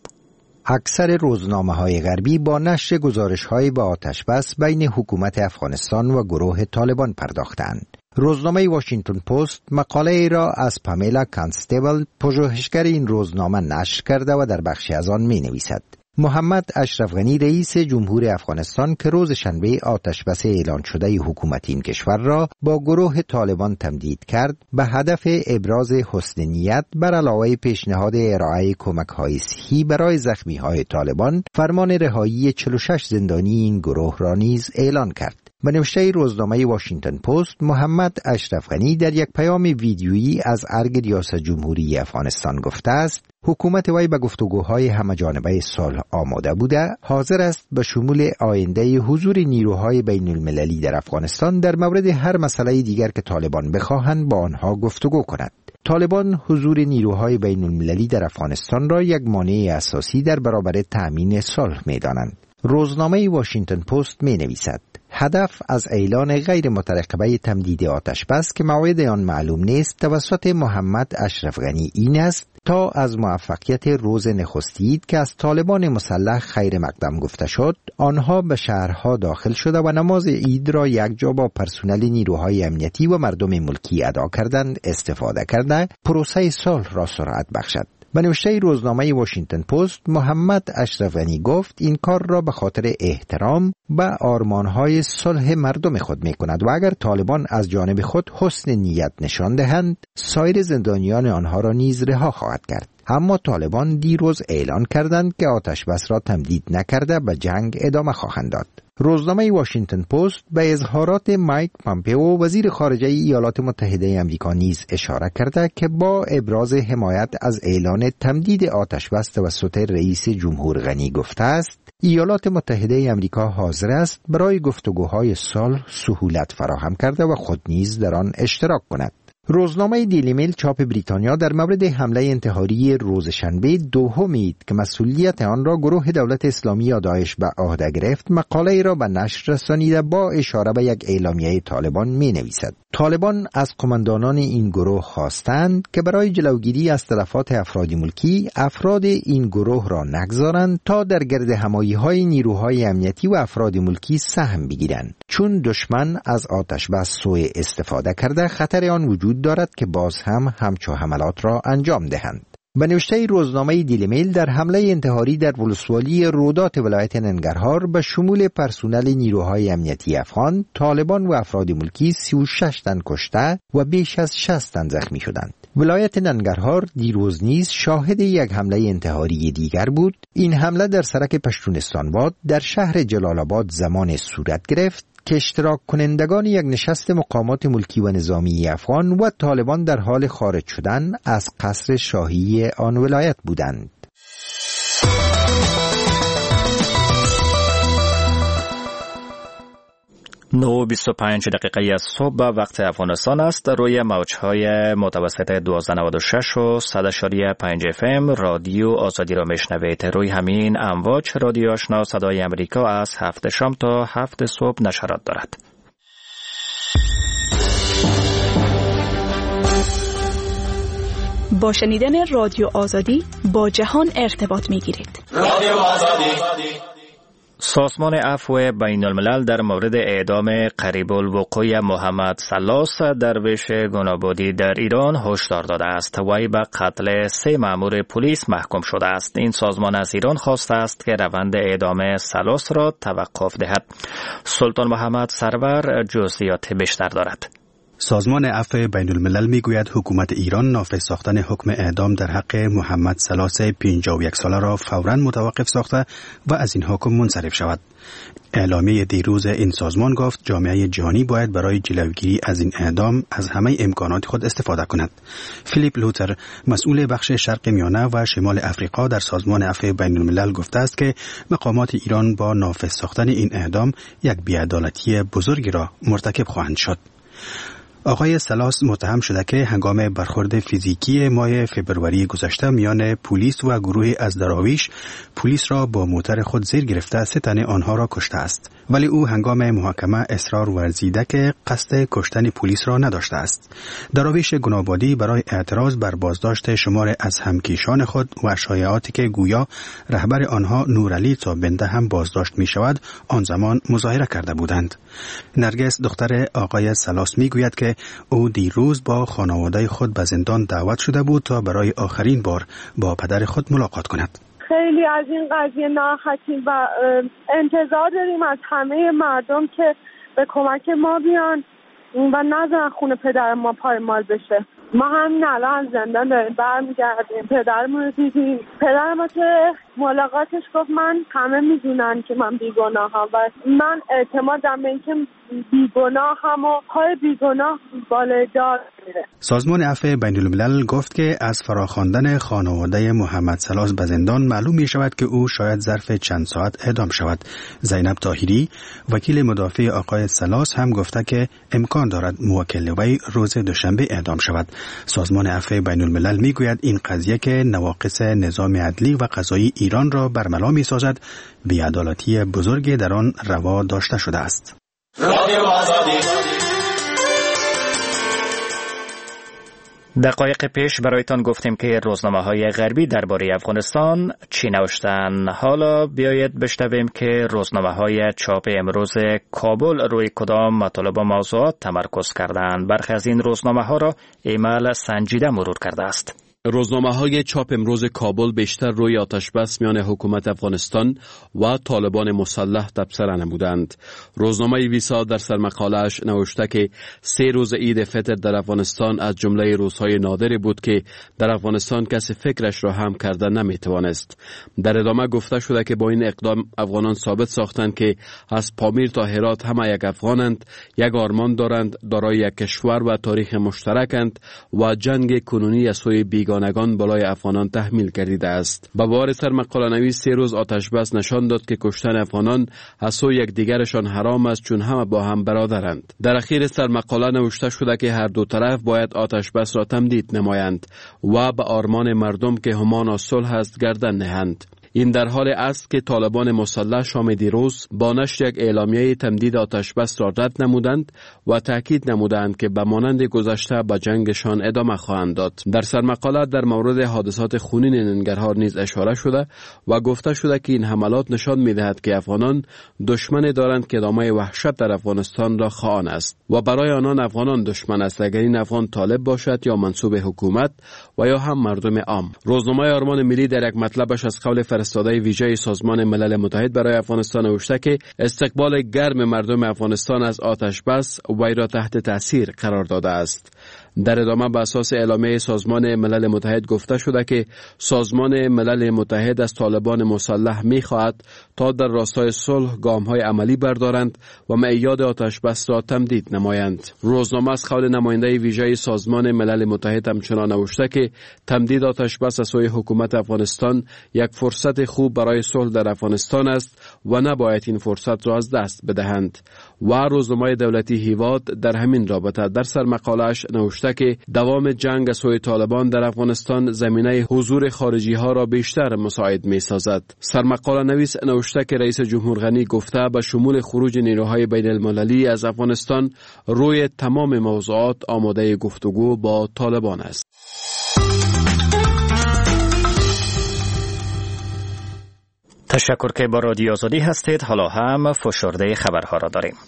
U: اکثر روزنامه‌های غربی با نشر گزارش‌های با آتش بس بین حکومت افغانستان و گروه طالبان پرداختند. روزنامه واشنگتن پست مقاله ای را از پامیلا کانستبل پژوهشگر این روزنامه نشر کرده و در بخشی از آن می نویسد محمد اشرف غنی رئیس جمهور افغانستان که روز شنبه آتش بس اعلان شده حکومت این کشور را با گروه طالبان تمدید کرد به هدف ابراز حسن نیت بر علاوه پیشنهاد ارائه کمک‌های صحی برای زخمی‌های طالبان فرمان رهایی 46 زندانی این گروه را نیز اعلان کرد. به نوشته روزنامه واشنگتن پست محمد اشرف غنی در یک پیام ویدیویی از ارگ ریاست جمهوری افغانستان گفته است حکومت وی به گفتگوهای همه‌جانبه صلح آماده بوده، حاضر است به شمول آینده حضور نیروهای بین المللی در افغانستان در مورد هر مسئله دیگر که طالبان بخواهند با آنها گفتگو کند. طالبان حضور نیروهای بین المللی در افغانستان را یک مانع اساسی در برابر تأمین صلح می‌دانند. روزنامه واشنگتن پست می‌نویسد هدف از اعلان غیر مترقبه تمدید آتش بس که موعد آن معلوم نیست توسط محمد اشرف غنی این است تا از موفقیت روز نخستید که از طالبان مسلح خیر مقدم گفته شد آنها به شهرها داخل شده و نماز عید را یکجا با پرسنل نیروهای امنیتی و مردم ملکی ادا کردند استفاده کرده پروسه صلح را سرعت بخشد. به نوشته روزنامه واشنگتن پست محمد اشرف غنی گفت این کار را به خاطر احترام به آرمانهای صلح مردم خود می کند و اگر طالبان از جانب خود حسن نیت نشان دهند سایر زندانیان آنها را نیز رها خواهد کرد. اما طالبان دیروز اعلان کردند که آتش بس را تمدید نکرده به جنگ ادامه خواهند داد. روزنامه واشنگتن پست به اظهارات مایک پامپئو وزیر خارجه ایالات متحده آمریکا نیز اشاره کرده که با ابراز حمایت از اعلان تمدید آتش بس توسط رئیس جمهور غنی گفته است ایالات متحده آمریکا حاضر است برای گفتگوهای صلح سهولت فراهم کرده و خود نیز در آن اشتراک کند. روزنامه دیلی میل چاپ بریتانیا در مورد حمله انتحاری روز شنبه دومید که مسئولیت آن را گروه دولت اسلامی یا داعش به عهده گرفت مقاله ای را به نشر رسانیده با اشاره به یک اعلامیه طالبان می نویسد طالبان از قماندانان این گروه خواستند که برای جلوگیری از تلفات افراد ملکی افراد این گروه را نگذارند تا در گرد همایی‌های نیروهای امنیتی و افراد ملکی سهم بگیرند چون دشمن از آتش بس سوء استفاده کرده خطر آن وجود دارد که باز هم همچو حملات را انجام دهند. به نوشته روزنامه دیلی میل، در حمله انتحاری در ولسوالی رودات ولایت ننگرهار به شمول پرسنل نیروهای امنیتی افغان، طالبان و افراد ملکی 36 تن کشته و بیش از 60 تن زخمی شدند. ولایت ننگرهار دیروز نیز شاهد یک حمله انتحاری دیگر بود. این حمله در سرک پشتونستانباد در شهر جلال آباد زمان صورت گرفت که اشتراک کنندگان یک نشست مقامات ملکی و نظامی افغان و طالبان در حال خارج شدن از قصر شاهی آن ولایت بودند.
A: 9:25 دقیقه از صبح وقت افغانستان است. روی موجهای متوسط 1296 و 100.5 FM رادیو آزادی را میشنوید. روی همین امواج رادیو آشنا صدای امریکا از 7 شام تا 7 صبح نشرات دارد.
B: با شنیدن رادیو آزادی با جهان ارتباط میگیرید.
R: رادیو آزادی.
A: سازمان عفو بین الملل در مورد اعدام قریب الوقوع محمد سلاس درویش گنابادی در ایران هشدار داده است. وی به قتل 3 مأمور پلیس محکوم شده است. این سازمان از ایران خواسته است که روند اعدام سلاس را توقف دهد. سلطان محمد سرور جزئیات بیشتر دارد.
G: سازمان عفو بین الملل میگوید حکومت ایران نافذ ساختن حکم اعدام در حق محمد سلاس 51 ساله را فوراً متوقف ساخته و از این حکم منصرف شود. اعلامیه دیروز این سازمان گفت جامعه جهانی باید برای جلوگیری از این اعدام از همه امکانات خود استفاده کند. فیلیپ لوتر، مسئول بخش شرق میانه و شمال افریقا در سازمان عفو بین الملل گفته است که مقامات ایران با نافذ ساختن این اعدام یک بی‌عدالتی بزرگی را مرتکب خواهند شد. آقای سلاس متهم شده که هنگام برخورد فیزیکی ماه فبروری گذشته میان پلیس و گروه از دراویش پلیس را با موتر خود زیر گرفته 3 تن آنها را کشته است، ولی او هنگام محاکمه اصرار ورزیده که قصد کشتن پلیس را نداشته است. دراویش گنابادی برای اعتراض بر بازداشت شمار از همکیشان خود و شایعاتی که گویا رهبر آنها نورعلی تابنده هم بازداشت می شود آن زمان مظاهره کرده بودند. نرگس دختر آقای سلاس می گوید که او دیروز با خانواده خود به زندان دعوت شده بود تا برای آخرین بار با پدر خود ملاقات کند.
D: خیلی از این قضیه ناراحتیم و انتظار داریم از همه مردم که به کمک ما بیان و نذارن خون پدر ما پایمال بشه. ما همین الان زندان داریم برمیگردیم. پدرمون رو دیدیم. پدر ما که ملاقاتش گفت من همه میدونن که من بیگناهم و من اعتمادم به اینکه بیگناهم و پای بیگناه بالای دار میره.
G: سازمان عفو بین الملل گفت که از فراخواندن خانواده محمد سلاس به زندان معلوم می شود که او شاید ظرف چند ساعت اعدام شود. زینب طاهری، وکیل مدافع آقای سلاس، هم گفته که امکان دارد موکل وی روز دوشنبه اعدام شود. سازمان عفو بین الملل می گوید این قضیه که نواقص نظام عدلی و قضایی ایران را برملا می سازد، بی‌عدالتی بزرگی در آن روا داشته شده است.
R: رادیو آزادی.
A: دقایق پیش برایتان گفتیم که روزنامه‌های غربی درباره افغانستان چی نوشتن. حالا بیایید بشنویم که روزنامه‌های چاپ امروز کابل روی کدام مطالب و موضوعات تمرکز کردند. برخی از این روزنامه‌ها را ایمل سنجیده مرور کرده است.
L: روزنامه‌های چاپ امروز کابل بیشتر روی آتش‌بس میان حکومت افغانستان و طالبان مسلح تبصره نمودند. روزنامه ویسا در سرمقاله‌اش نوشته که 3 روز عید فطر در افغانستان از جمله روزهای نادری بود که در افغانستان کسی فکرش را هم کرده نمیتوانست. در ادامه گفته شده که با این اقدام افغانان ثابت ساختند که از پامیر تا هرات همه یک افغانند، یک آرمان دارند، دارای یک کشور و تاریخ مشترکند و جنگ کنونی از سوی بیگانگان بالای افغانان تحمیل گردیده است. با بار سرمقاله نویس 3 روز آتش‌بس نشان داد که کشتن افغانان از سوی یکدیگرشان حرام است چون همه با هم برادرند. در اخیر سرمقاله نوشته شده که هر دو طرف باید آتش‌بس را تمدید نمایند و به آرمان مردم که همان صلح است گردن نهند. این در حال است که طالبان مسلح شام دیروز با نشر یک اعلامیه تمدید آتش بس را رد نمودند و تاکید نمودند که به مانند گذشته به جنگشان ادامه خواهند داد. در سرمقاله در مورد حادثات خونین ننگرهار نیز اشاره شده و گفته شده که این حملات نشان می‌دهد که افغانان دشمن دارند که ادامه وحشت در افغانستان را خواهان است و برای آنان افغانان دشمن است، اگر این افغان طالب باشد یا منسوب حکومت و یا هم مردم عام. روزنامه آرمان ملی در یک مطلبش از قول فرستاده ویژه سازمان ملل متحد برای افغانستان نوشته که استقبال گرم مردم افغانستان از آتش بس وی را تحت تاثیر قرار داده است. در ادامه به اساس اعلامیه سازمان ملل متحد گفته شده که سازمان ملل متحد از طالبان مسلح می‌خواهد تا در راستای صلح گام‌های عملی بردارند و معیاد آتش بس را تمدید نمایند. روزنامه از قول نماینده ویژه سازمان ملل متحد همچنان نوشته که تمدید آتش بس از سوی حکومت افغانستان یک فرصت خوب برای صلح در افغانستان است و نباید این فرصت را از دست بدهند. و روزنامه دولتی هیواد در همین رابطه در سرمقاله‌اش نوشته که دوام جنگ از سوی طالبان در افغانستان زمینه حضور خارجی ها را بیشتر مساعد می سازد. سرمقاله نویس نوشته که رئیس جمهور غنی گفته به شمول خروج نیروهای بین المللی از افغانستان روی تمام موضوعات آماده گفتگو با طالبان است.
A: تشکر که با رادیو آزادی هستید. حالا هم فشرده خبرها را داریم.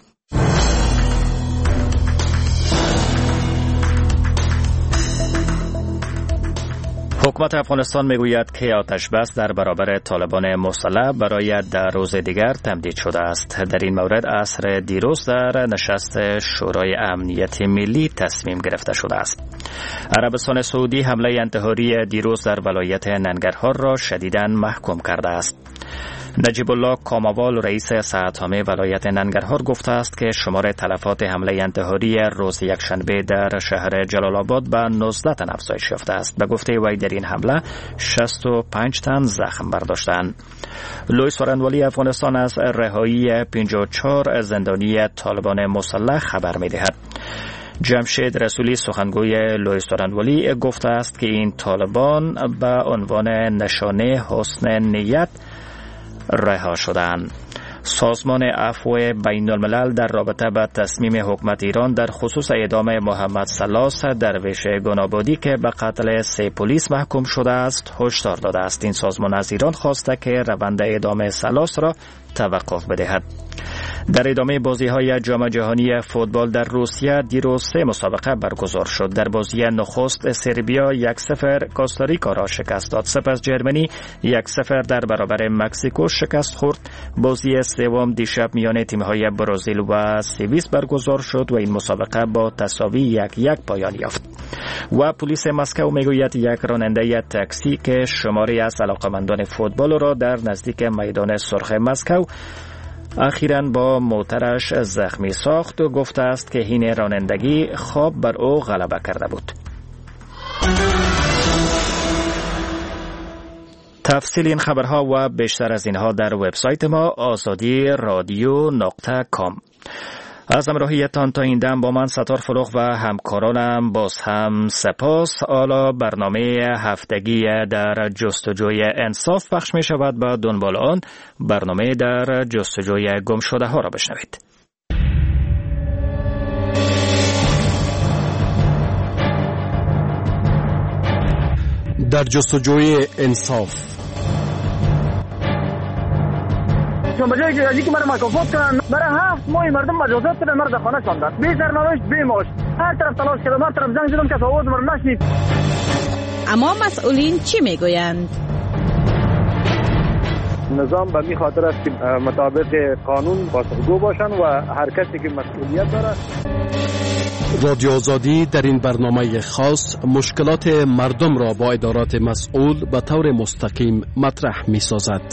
A: حکومت افغانستان میگوید که آتش بس در برابر طالبان مسلح برای 10 روز دیگر تمدید شده است. در این مورد عصر دیروز در نشست شورای امنیت ملی تصمیم گرفته شده است. عربستان سعودی حمله انتحاری دیروز در ولایت ننگرهار را شدیداً محکوم کرده است. نجیب الله کاموال رئیس صحت‌عامه ولایت ننگرهار گفته است که شمار تلفات حمله انتحاری روز یکشنبه در شهر جلال آباد به 19 تن افزایش یافته است. به گفته وی در این حمله 65 تن زخم برداشتند. لوئیس سورنوالی افغانستان از رهایی 54 زندانی طالبان مسلح خبر می‌دهد. جمشید رسولی سخنگوی لوئیس سورنوالی گفته است که این طالبان به عنوان نشانه حسن نیت رها شدند. سازمان عفو بین الملل در رابطه با تصمیم حکومت ایران در خصوص اعدام محمد سلاس درویش گنابادی که به قتل 3 پلیس محکوم شده است هشدار داده است. این سازمان از ایران خواسته که روند اعدام سلاس را توقف بدهد. در ادامه بازی‌های جام جهانی فوتبال در روسیه دیروز 3 مسابقه برگزار شد. در بازی نخست سربیا 1-0 کوستاریکا را شکست داد. سپس جرمنی 1-0 در برابر مکزیکو شکست خورد. بازی سوم دیشب میان تیم‌های برزیل و سوئیس برگزار شد و این مسابقه با تساوی 1-1 پایان یافت. و پلیس مسکو میگوید یک راننده تاکسی که شماری از علاقمندان فوتبال را در نزدیک میدان سرخ مسکو اخیراً با موترش زخمی ساخت و گفته است که حین رانندگی خواب بر او غلبه کرده بود. تفصیل این خبرها و بیشتر از اینها در وبسایت ما azadi.radio.com. از همراهیتان تا این دم با من ستار فروغ و همکارانم باز هم سپاس. حالا برنامه هفتگی در جستجوی انصاف پخش می شود. با دنبال آن برنامه در جستجوی گم شده ها را بشنوید.
T: در جستجوی انصاف
C: بجایی که ازی که مرا مکافات کنن برای 7 ماه مردم مجازات کردن، مرد خانه شاندن، بی سرنوشت بی معاش، هر طرف تلاش کردم، هر طرف زنگ زدم که آواز مرا نشنید.
B: اما مسئولین چی میگویند؟
C: نظام به می خاطر است که مطابق قانون پاسخگو باشن و هر کسی که مسئولیت داره.
T: رادیو آزادی در این برنامه خاص مشکلات مردم را با ادارات مسئول به طور مستقیم مطرح می سازد.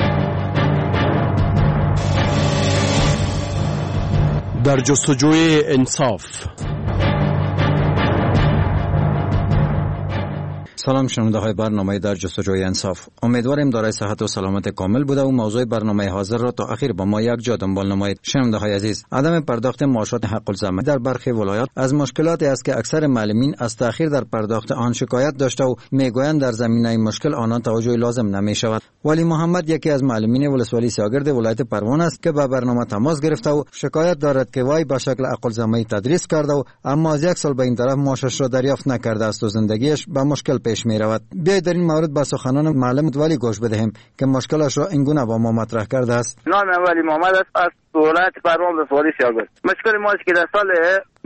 T: در جستجوی انصاف.
E: سلام شنونده های برنامه در جستجوی انصاف. امیدواریم دارای صحت و سلامت کامل بوده و موضوع برنامه حاضر را تا اخیر با ما یک جا دنبال نمایید. شنونده های عزیز، عدم پرداخت معاشات حق الزحمه در برخی ولایات از مشکلاتی است که اکثر معلمین از تأخیر در پرداخت آن شکایت داشته و میگویند در زمینه مشکل آنان توجه لازم نمی شود. ولی محمد یکی از معلمین ولسوالی سیاگرد ولایت پروان است که با برنامه تماس گرفته و شکایت دارد که وای به شکل حق الزحمه تدریس کرده و اما از یک سال به این طرف معاشش را دریافت نکرده است و زندگیش به مشکل پیش می رود. بیایید در این مورد با سخنان معلم ولی گوش بدهیم که مشکلش را اینگونه با ما مطرح کرده است.
C: نام ولی محمد است، از ولایت پروان ولسوالی سیاگرد. مشکل ما است که در سال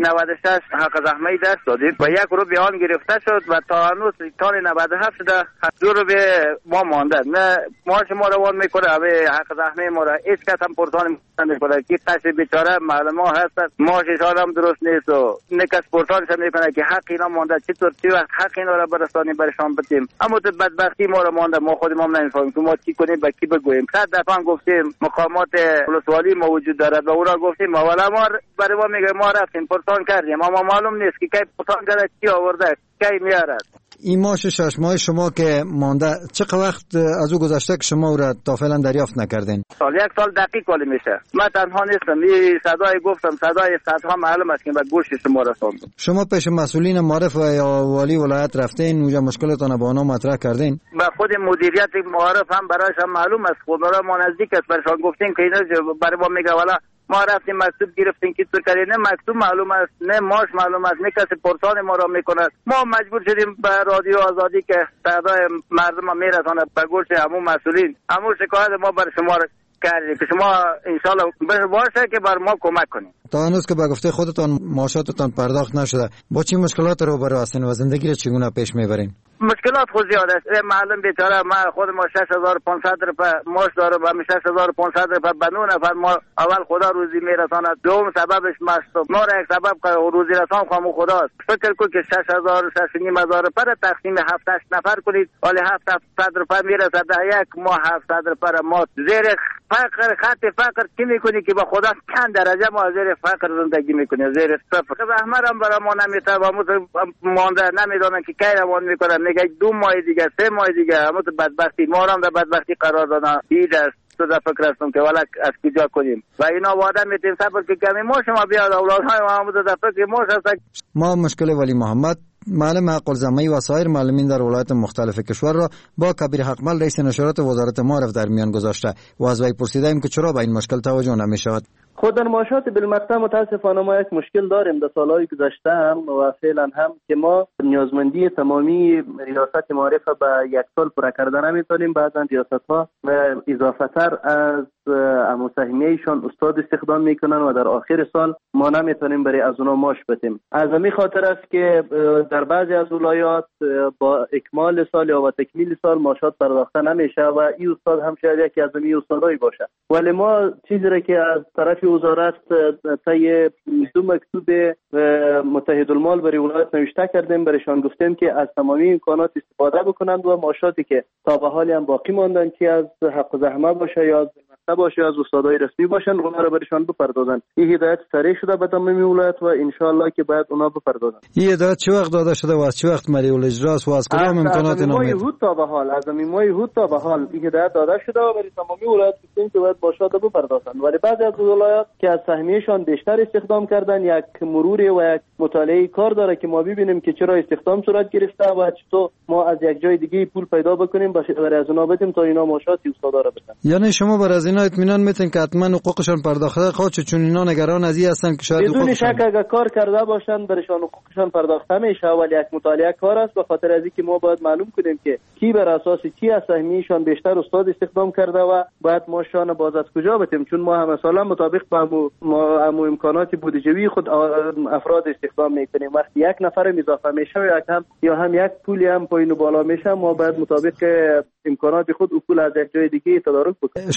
C: 96 حق زحمه دست دادیم و یک رو به آن گرفته شد و تا هنوز تا 97 شده 2 رو به ما مانده. نه معاش ما روان میکنه و حق زحمه ما را هیچ کس هم پرسان نمیکنه که قصد بیچاره معلم ها هست معاشش هم درست نیست و نه کس پرسانش نمیکنه که حق اینا مانده، چطور چی وقت حق اینا را برسانیم برشان بدیم. اما تو بدبختی ما را مانده، ما خودمون هم نمیفهمیم که ما چی کنیم و کی بگوییم. 100 دفعه گفتیم مقامات ولسوالی موجود دارد و او را گفتیم اولا ما برای ما میگه ما رفتیم پرسان کردیم اما معلوم نیست که کی پرسان کرده کی آورده کی میارد.
E: این معاش 6 ماه شما که مانده چقدر وقت از او گذشته که شما او را تا فعلا دریافت نکردین؟
C: یک سال دقیق ولی میشه. من تنها نیستم، این صدای گفتم صدای صدها معلوم است که به گوش شما رسوندم.
E: شما پیش مسئولین معرف و یا والی ولایت رفتین اونجا مشکلتون با آنها مطرح کردین؟
C: به خود مدیریت معرف هم برایش هم معلوم است، خود ما نزدیک است، برشان گفتیم که اینا برای ما میگه والا ما رفتیم مکتوب گرفتیم که تو کردی، نه مکتوب معلوم است نه ماش معلوم است نه کسی پرسان ما را میکند. ما مجبور شدیم به رادیو آزادی که صدای مردم میرسانه به گوش همون مسئولین همون شکایت ما بر شما کردیم که شما انشالله باشه که بر ما کمک کنیم.
E: تا هنوز که به گفته خودتان معاشاتتان پرداخت نشده، با چه مشکلات روبرو هستین و زندگی را چگونه پیش میبرین؟
C: مشکلات خود زیاد است. معلم بیچاره ما خود ما 6500 روپیه معاش دارم و 6500 روپیه به 9 نفر ما اول خدا روزی میرساند، دوم سببش مستم ما را یک سبب که روزی رسان خام خداست. فکر کن که 6000 6500 روپیه تقسیم 7 8 نفر کنید ولی 700 روپیه میرسه در یک ماه 700 روپیه ما زیر فقر خط فقر چی میکنی که با خدا چند درجه ما زیر فقر زندگی میکنیم زیر صفر. احمر هم برای ما نمیتونه مانده نمیدونن که کی روان میکنن، میگه 2 ماه دیگه 3 ماه دیگه. اما تو بدبختی ما هم در بدبختی قرار دادن. دید است تو در فکر هستم که والا از کجا کنیم و اینا وعده میتیم صبر که کمی ما شما بیاد اولادهای ما هم در فکر ما هست.
E: ما مشکل ولی محمد معلم حق الزحمه و سایر معلمین در ولایات مختلف کشور را با کبیر حقمل رئیس نشرات وزارت معارف در میان گذاشته و از وی پرسیدیم که چرا به این مشکل توجه نمی شود.
V: خود در معاشات بالمقطع متاسفانه ما یک مشکل داریم در سالهای گذشته هم و فعلا هم که ما نیازمندی تمامی ریاست معارف به 1 سال پورا کرده نمیتونیم. بعضا ریاست ها اضافه تر از مساهمه‌ایشان استاد استخدام میکنن و در آخر سال ما نمیتونیم برای از اونها معاش بدیم. از همین خاطر است که در بعضی از ولایات با اکمال سال یا با تکمیل سال معاشات پرداخته نمیشه و این استاد هم شاید یکی از همین استادایی باشه. ولی ما چیزی را که از طرف وزارت طی 2 مکتوب متحدالمال برای ولایت نوشته کردیم، برایشان گفتیم که از تمامی امکانات استفاده بکنند و معاشاتی که تا به حال هم باقی ماندن که از حق زحمه باشه یا از باشه از استادای رسمی باشن اونها رو برشان بپردازن. این هدایت صریح شده به تمامی ولایت و ان شاء الله که بعد اونها بپردازن.
E: این هدایت چه وقت داده شده و از چه وقت ملی الاجراست و از کدام امکانات نامید؟
V: از تا به حال از ماه هود تا به حال این هدایت داده شده و برای تمامی ولایت گفتیم که باید باشات بپردازن. ولی بعضی از ولایات که از سهمیهشان بیشتر استخدام کردن یک مرور و یک مطالعه کار داره که ما ببینیم که چرا استخدام صورت گرفته و چطور ما از یک جای دیگه پول پیدا بکنیم برای از اونها بدیم تا اینا معاشات استادا رو بدن.
E: یعنی شما بر از اینا اطمینان میتین که حتما حقوقشان پرداخته خواهد چون اینا نگران از این هستن که شاید
V: بدون شک اگر کار کرده باشن برشان حقوقشان پرداخته میشه ولی یک مطالعه کار است به خاطر از اینکه ما باید معلوم کنیم که کی بر اساس چی از سهمیه‌شان بیشتر استاد استخدام کرده و بعد ماشان باز از کجا بدیم چون ما هم مثلا مطابق با امکانات بودجه‌ای خود افراد استخدام میکنیم. وقتی یک نفر اضافه میشه یا هم یک پولی هم پایین و بالا میشه ما باید مطابق امکانات خود پول از یک جای دیگه تدارک بکنیم.
E: شما گفتین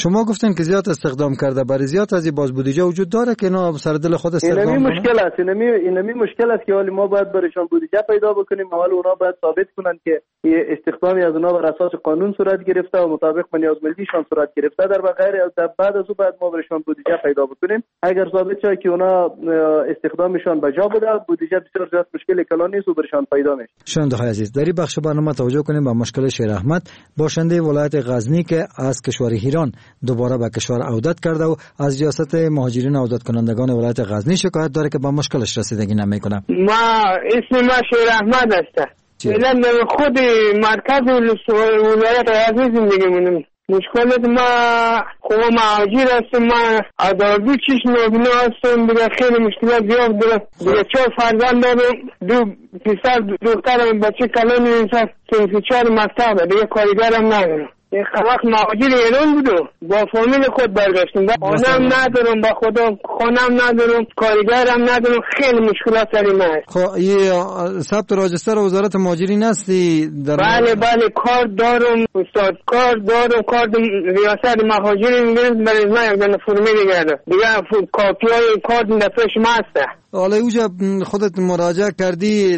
E: گفتن که زیاد استخدام کرده، برای زیاد از این باز بودجه وجود داره که اینا سر دل خود استخدام کنن.
V: اینمی مشکل است که حالی ما باید برایشان بودجه پیدا بکنیم. اول اونا باید ثابت کنن که استخدامی از اونا بر اساس قانون صورت گرفته و مطابق با نیازمندیشان صورت گرفته در غیر بعد از او بعد ما برایشان بودجه پیدا بکنیم. اگر ثابت شه که اونا استخدامشان به جا بوده، بودجه بسیار زیاد مشکل کلان نیست و برایشان پیدا میشه.
E: شنونده‌های عزیز، در این بخش برنامه توجه کنیم به مشکل شیر احمد، باشنده ولایت غزنی که از کشور ایران دوباره به کشور عودت کرده و از ریاست مهاجرین عودت کنندگان ولایت غزنی شکایت داره که با مشکلش رسیدگی نمیکنه.
F: ما اسم ما شیر احمد است. الان خود مرکز ولایت غزنی زندگی می‌کنم. مشکلات ما خود مهاجر هستم، ما اداربی چیش نوبینا هستم، دیگه خیلی مشکلات زیاد داره. دیگه 4 فرزند دارم، 2 پسر دخترم، بچه کلان انسان 4 مکتب، دیگه کارگرم ندارم. یک وقت مهاجر ایران بودم، با فامیل خود برگشتم، خانم ندارم، با خدا خانم ندارم، کارگرم ندارم، خیلی مشکلات سر من هست.
E: خب این ثبت راجستر وزارت مهاجرین هستی؟
F: بله کار دارم استاد، کار دارم، کار ریاست مهاجرین انگلیس برای من یک دونه فرمی دیگه کاپی های کار دستش ما هسته.
E: حالا اوجا خودت مراجعه کردی؟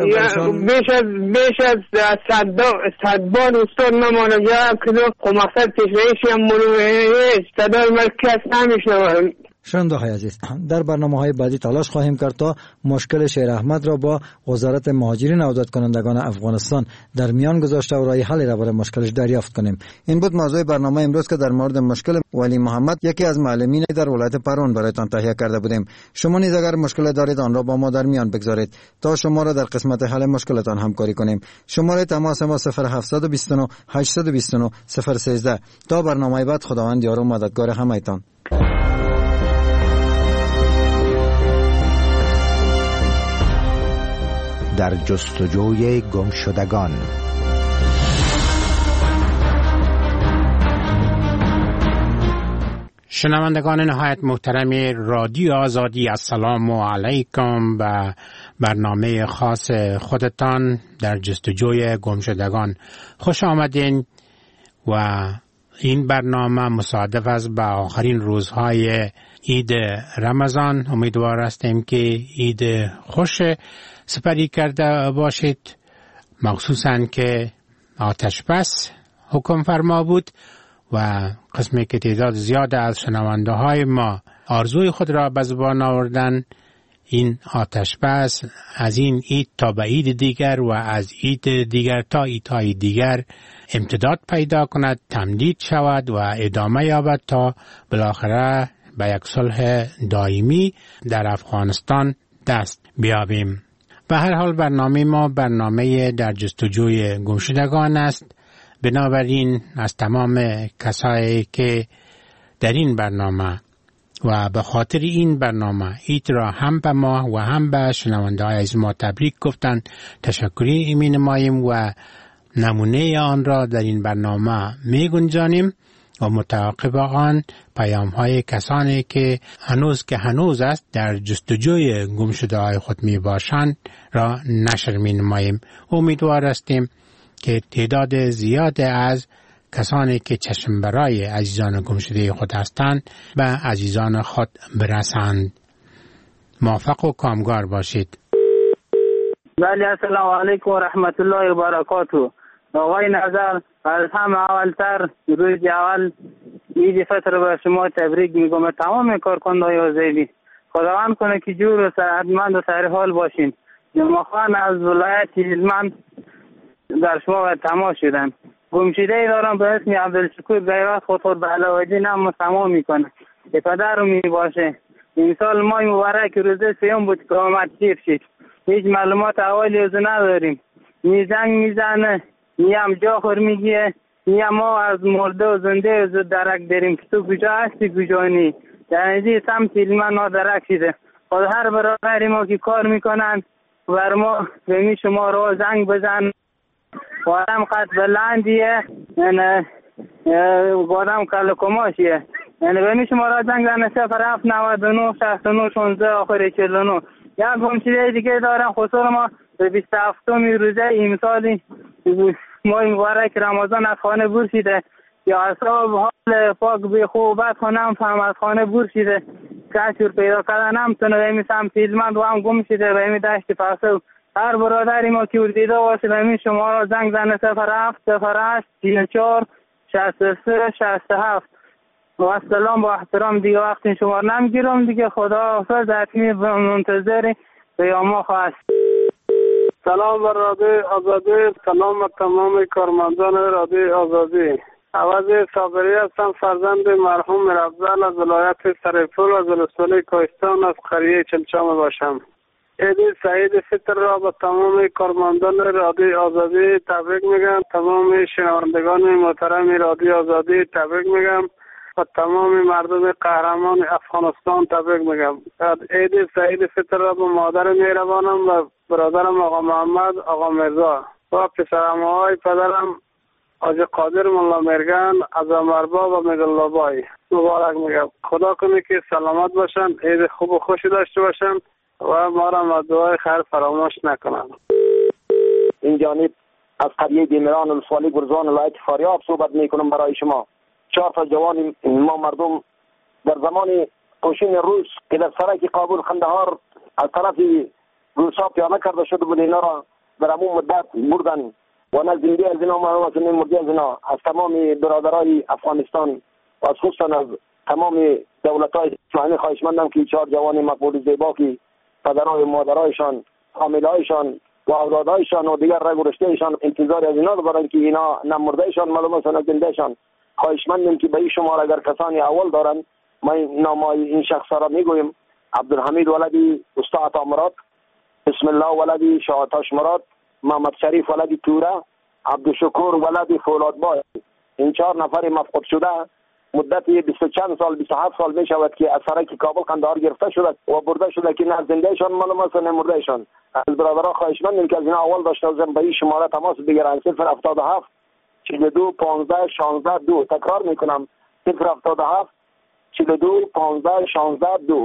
F: بیش از 100 بار استاد من مراجعه کردم. خب مقصد پیشنهادی هم مروه صدای مرکز نمیشنوم.
E: شنونده‌های عزیز، در برنامه‌های بعدی تلاش خواهیم کرد تا مشکل شیر احمد را با وزارت مهاجرین عودت کنندگان افغانستان در میان گذاشته و راه حلی را برای مشکلش دریافت کنیم. این بود موضوع برنامه امروز که در مورد مشکل ولی محمد، یکی از معلمین در ولایت پروان، برایتان تهیه کرده بودیم. شما نیز اگر مشکل دارید آن را با ما در میان بگذارید تا شما را در قسمت حل مشکلتان همکاری کنیم. شماره تماس ما 0729 829 013. تا برنامه بعد، خداوند یار و مددگار همه‌تان.
U: در جستجوی گمشدگان.
H: شنوندگان نهایت محترم رادیو آزادی، السلام علیکم. به برنامه خاص خودتان در جستجوی گمشدگان خوش آمدین و این برنامه مصادف است به آخرین روزهای عید رمضان. امیدوار هستیم که عید خوش سپری کرده باشید، مخصوصاً که آتش بس حکم فرما بود و قسمی که تعداد زیاد از شنونده های ما آرزوی خود را به زبان آوردن این آتش بس از این عید تا به عید دیگر و از عید دیگر تا عیدهای دیگر امتداد پیدا کند، تمدید شود و ادامه یابد تا بالاخره به یک صلح دائمی در افغانستان دست بیابیم. به هر حال برنامه ما برنامه در جستجوی گمشدگان است. بنابراین از تمام کسایی که در این برنامه و به خاطر این برنامه عید را هم به ما و هم به شنونده های از ما تبریک گفتن تشکری می نماییم و نمونه آن را در این برنامه می گنجانیم و متعاقب آن پیام های کسانی که هنوز است در جستجوی گمشده های خود می باشند را نشر می نماییم. امیدوار هستیم که تعداد زیاد از کسانی که چشم برای عزیزان گمشده خود هستند به عزیزان خود برسند. موفق و کامگار باشید.
F: بله، السلام علیکم و رحمت الله و برکاته. آقای نظر، از همه اولتر روز اول عید فطر به شما تبریک میگم. تمام کارکنان آزادی خداوند کنه که جور و صحتمند و سر حال باشین. جمعه خان از ولایت هلمند در شما تماس شدن. گمشده دارم به اسم عبدالشکور غیرات خطور به علاوه نام تمام میکنه. پدر رو میباشه. این سال ماه مبارک روزه سیوم بود که آمد شیر شد. هیچ معلومات اولی از نداریم. میزنگ میزنه، میم جا خور میگیه، میم ما از مرده و زنده و درک داریم که تو کجا هستی کجا نی. یعنی سمت علمان ها درک شده. خود هر برادری ما که کار میکنن بر ما بمی شما رو زنگ بزن و هم قد بلندیه یعنی گادم کلکماشیه یعنی بمی شما رو زنگ زن 0799 69 16 آخر 49. یک گمشده دیگه دارم خصوص ما به 27 روزه امسالی ماه مبارک رمضان از خانه برشیده یا اصاب حال پاک به خوبت خانم فهم از خانه بور شده کشور پیدا کردن نمتونه به امی سم فیلمند و هم گم شده به امی دشت پسو هر برادری ما که دیده باشه به امی شما را زنگ زنه 07 08 34 63 67 و سلام با احترام دیگه وقتی شما نمیگیرم دیگه خدا حافظ حتمی منتظر پیام خواست.
N: سلام بر رادیو آزادی، سلام به تمام کارمندان رادیو آزادی. عوض صابری هستم، فرزند مرحوم میرافضل از ولایت سرپول از ولسوالی کوهستان از قریه چلچام باشم. عید سعید فطر را به تمام کارمندان رادیو آزادی تبریک میگم، تمام شنوندگان محترم رادیو آزادی تبریک میگم و تمام مردم قهرمان افغانستان تبریک میگم. عید سعید فطر را به مادر مهربانم و برادرم آقا محمد آقا مرزا و پسرم های پدرم حاجی قادر ملا مرگن از امربا و مدالله بای مبارک میگم. خدا کنه که سلامت باشن، عید خوب و خوشی داشته باشن و ما را از دعای خیر فراموش نکنن.
J: این جانب از قریه بیمران الفالی گرزان ولایت فاریاب صحبت میکنم برای شما. 4 تا جوان ما مردم در زمان پوشین روس که در سرک کابل قندهار از طرف روسا پیاده کرده شده بود، اینا را در همون مدت بردن و نه زنده از اینا معلومات نه مرده از اینا. از تمام برادرای افغانستان و از خصوصا از تمام دولت‌های اسلامی خواهشمندم که 4 جوان مقبول زیبا که پدرای مادرایشان حاملهایشان و اولادایشان و دیگر را گرشتهشان انتظار از اینا دارن که اینا نه مردهشان معلومات نه زندهشان. خواهشمندم که به این شماره اگر کسانی اول دارن ما نامای این شخص را میگویم: عبدالحمید ولدی استاد مراد، بسم الله ولدی شاهتاش مراد، محمد شریف ولدی توره، عبدالشکور ولدی فولادبای. این 4 نفر مفقود شده مدت 20 چند سال 27 سال می شود که از سرک کابل قندهار گرفته شده و برده شده که نه زندهشان معلومات نه مردهشان. از برادران خواهشمندم که از اینا اول داشته باشن به این شماره تماس بگیرن: 077 42 15 16 2. تکرار میکنم: 077 42 15 16 2.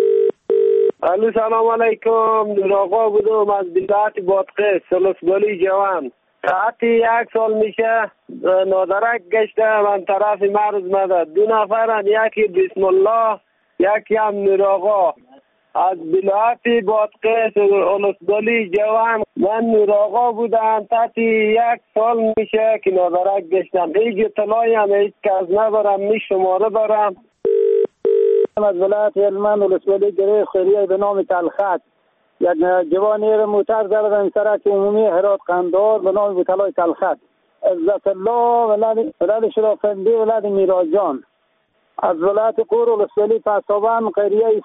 N: علی سلام علیکم. نور آقا بودم از ولایت بادغیس سلسبالی جوان. ساعت 1 سال میشه نادرک گشته من طرف مرز مدد. 2 نفرن، یکی بسم الله یکی هم نور آقا از ولایت بادغیس سلسبالی جوان. من نور آقا بودم تحت 1 سال میشه که نادرک گشتم. هیچ اطلاعی هم هیچ کس ندارم، می شماره دارم.
K: از ولایت هلمند ولسوالی گره خیریه به نام تلخط یک جوانی را موتر زدن سرک عمومی هرات قندهار به نام بوتلای تلخط. عزت الله ولد شرافندی ولد میراجان از ولایت قور ولسوالی پسابان قریه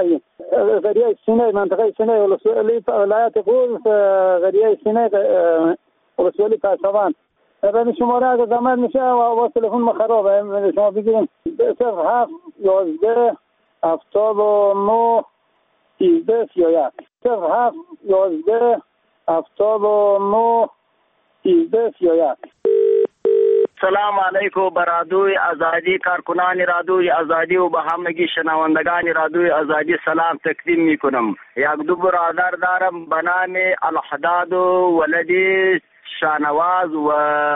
K: سینه منطقه سینه ولسوالی ولایت قور قریه سینه ولسوالی پسابان. به شماره اگر زمان میشه و تلفن ما خرابه شما بگیریم 07 11 79 13 31 07 11 79 13 31.
C: سلام علیکم بر رادیوی آزادی، کارکنان رادیوی آزادی و به همگی شنوندگان رادیوی آزادی سلام تقدیم میکنم. 1-2 برادر دارم به نام الحداد ولدی شانواز و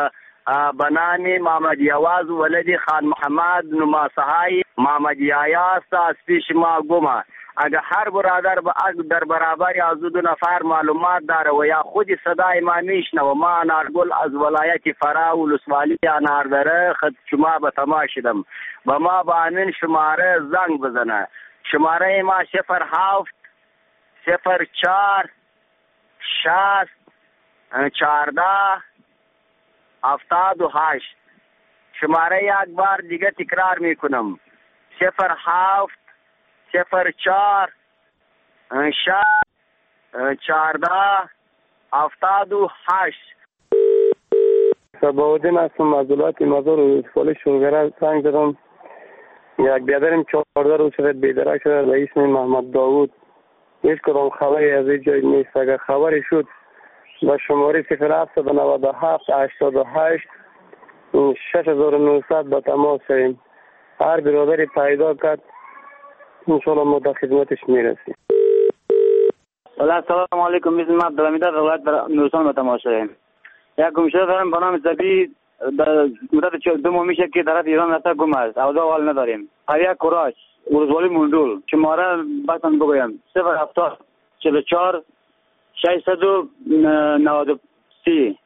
C: بنانی محمد یواز ولدی خان محمد نماسهای محمد یایاست از پیش ما گمه. اگر هر برادر در برابر از 2 نفر معلومات داره و یا خود صدای ما میشنه و ما انارگل از ولایت فرا ولسوالی اناردره خد شما به تماش شدم با ما با همین شماره زنگ بزنه. شماره ما 07 04 60 14 78. شماره یک بار دیگه تکرار میکنم: 07 04 60 14 78.
N: صباودین هستم از ولایت مزار ولسوالی شونگره زنگ زدم. یک بیادرم 14 روز شد بیدرک شده به اسم محمد داوود. هیچ کدام خبری از این جای نیست. اگر خبری شد با شماره 0797 88 6900 با تماس شویم. هر برادری پیدا کرد انشاءالله ما در خدمتش میرسیم.
W: سلام علیکم. اسم عبدالحمید ولایت نورستان با تماس شویم. یک گمشده دارم به نام زبی
C: مدت 2 ماه میشه که طرف ایران رفته گم است. اوضاع حال نداریم. قریه کوراج ولسوالی مندول شماره باتون بگویم 070 44 693.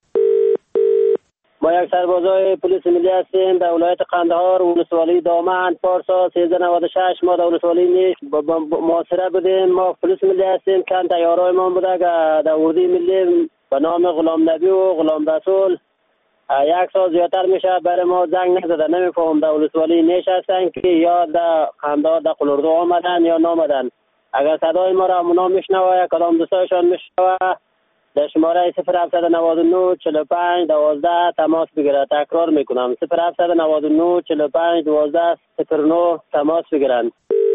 I: ما یک سربازای پلیس ملی هستیم در ولایت قندهار ولسوالی دامن پارسا 1396. ما در ولسوالی نیست محاصره بودیم. ما پلیس ملی هستیم. کن تیارای ما بوده که در اردوی ملی به نام غلام نبی و غلام رسول 1 سال زیادتر میشه برای ما زنگ نزده. نمیفهم در ولسوالی نشستن که یا در قندهار در قلردو آمدن یا نامدن. اگر صدای ما را اونا میشنوه کدام دوستایشان میشنوه در شماره 0799 45 12 تماس بگیرد. تکرار میکنم 0799 45 12 09 تماس بگیرند.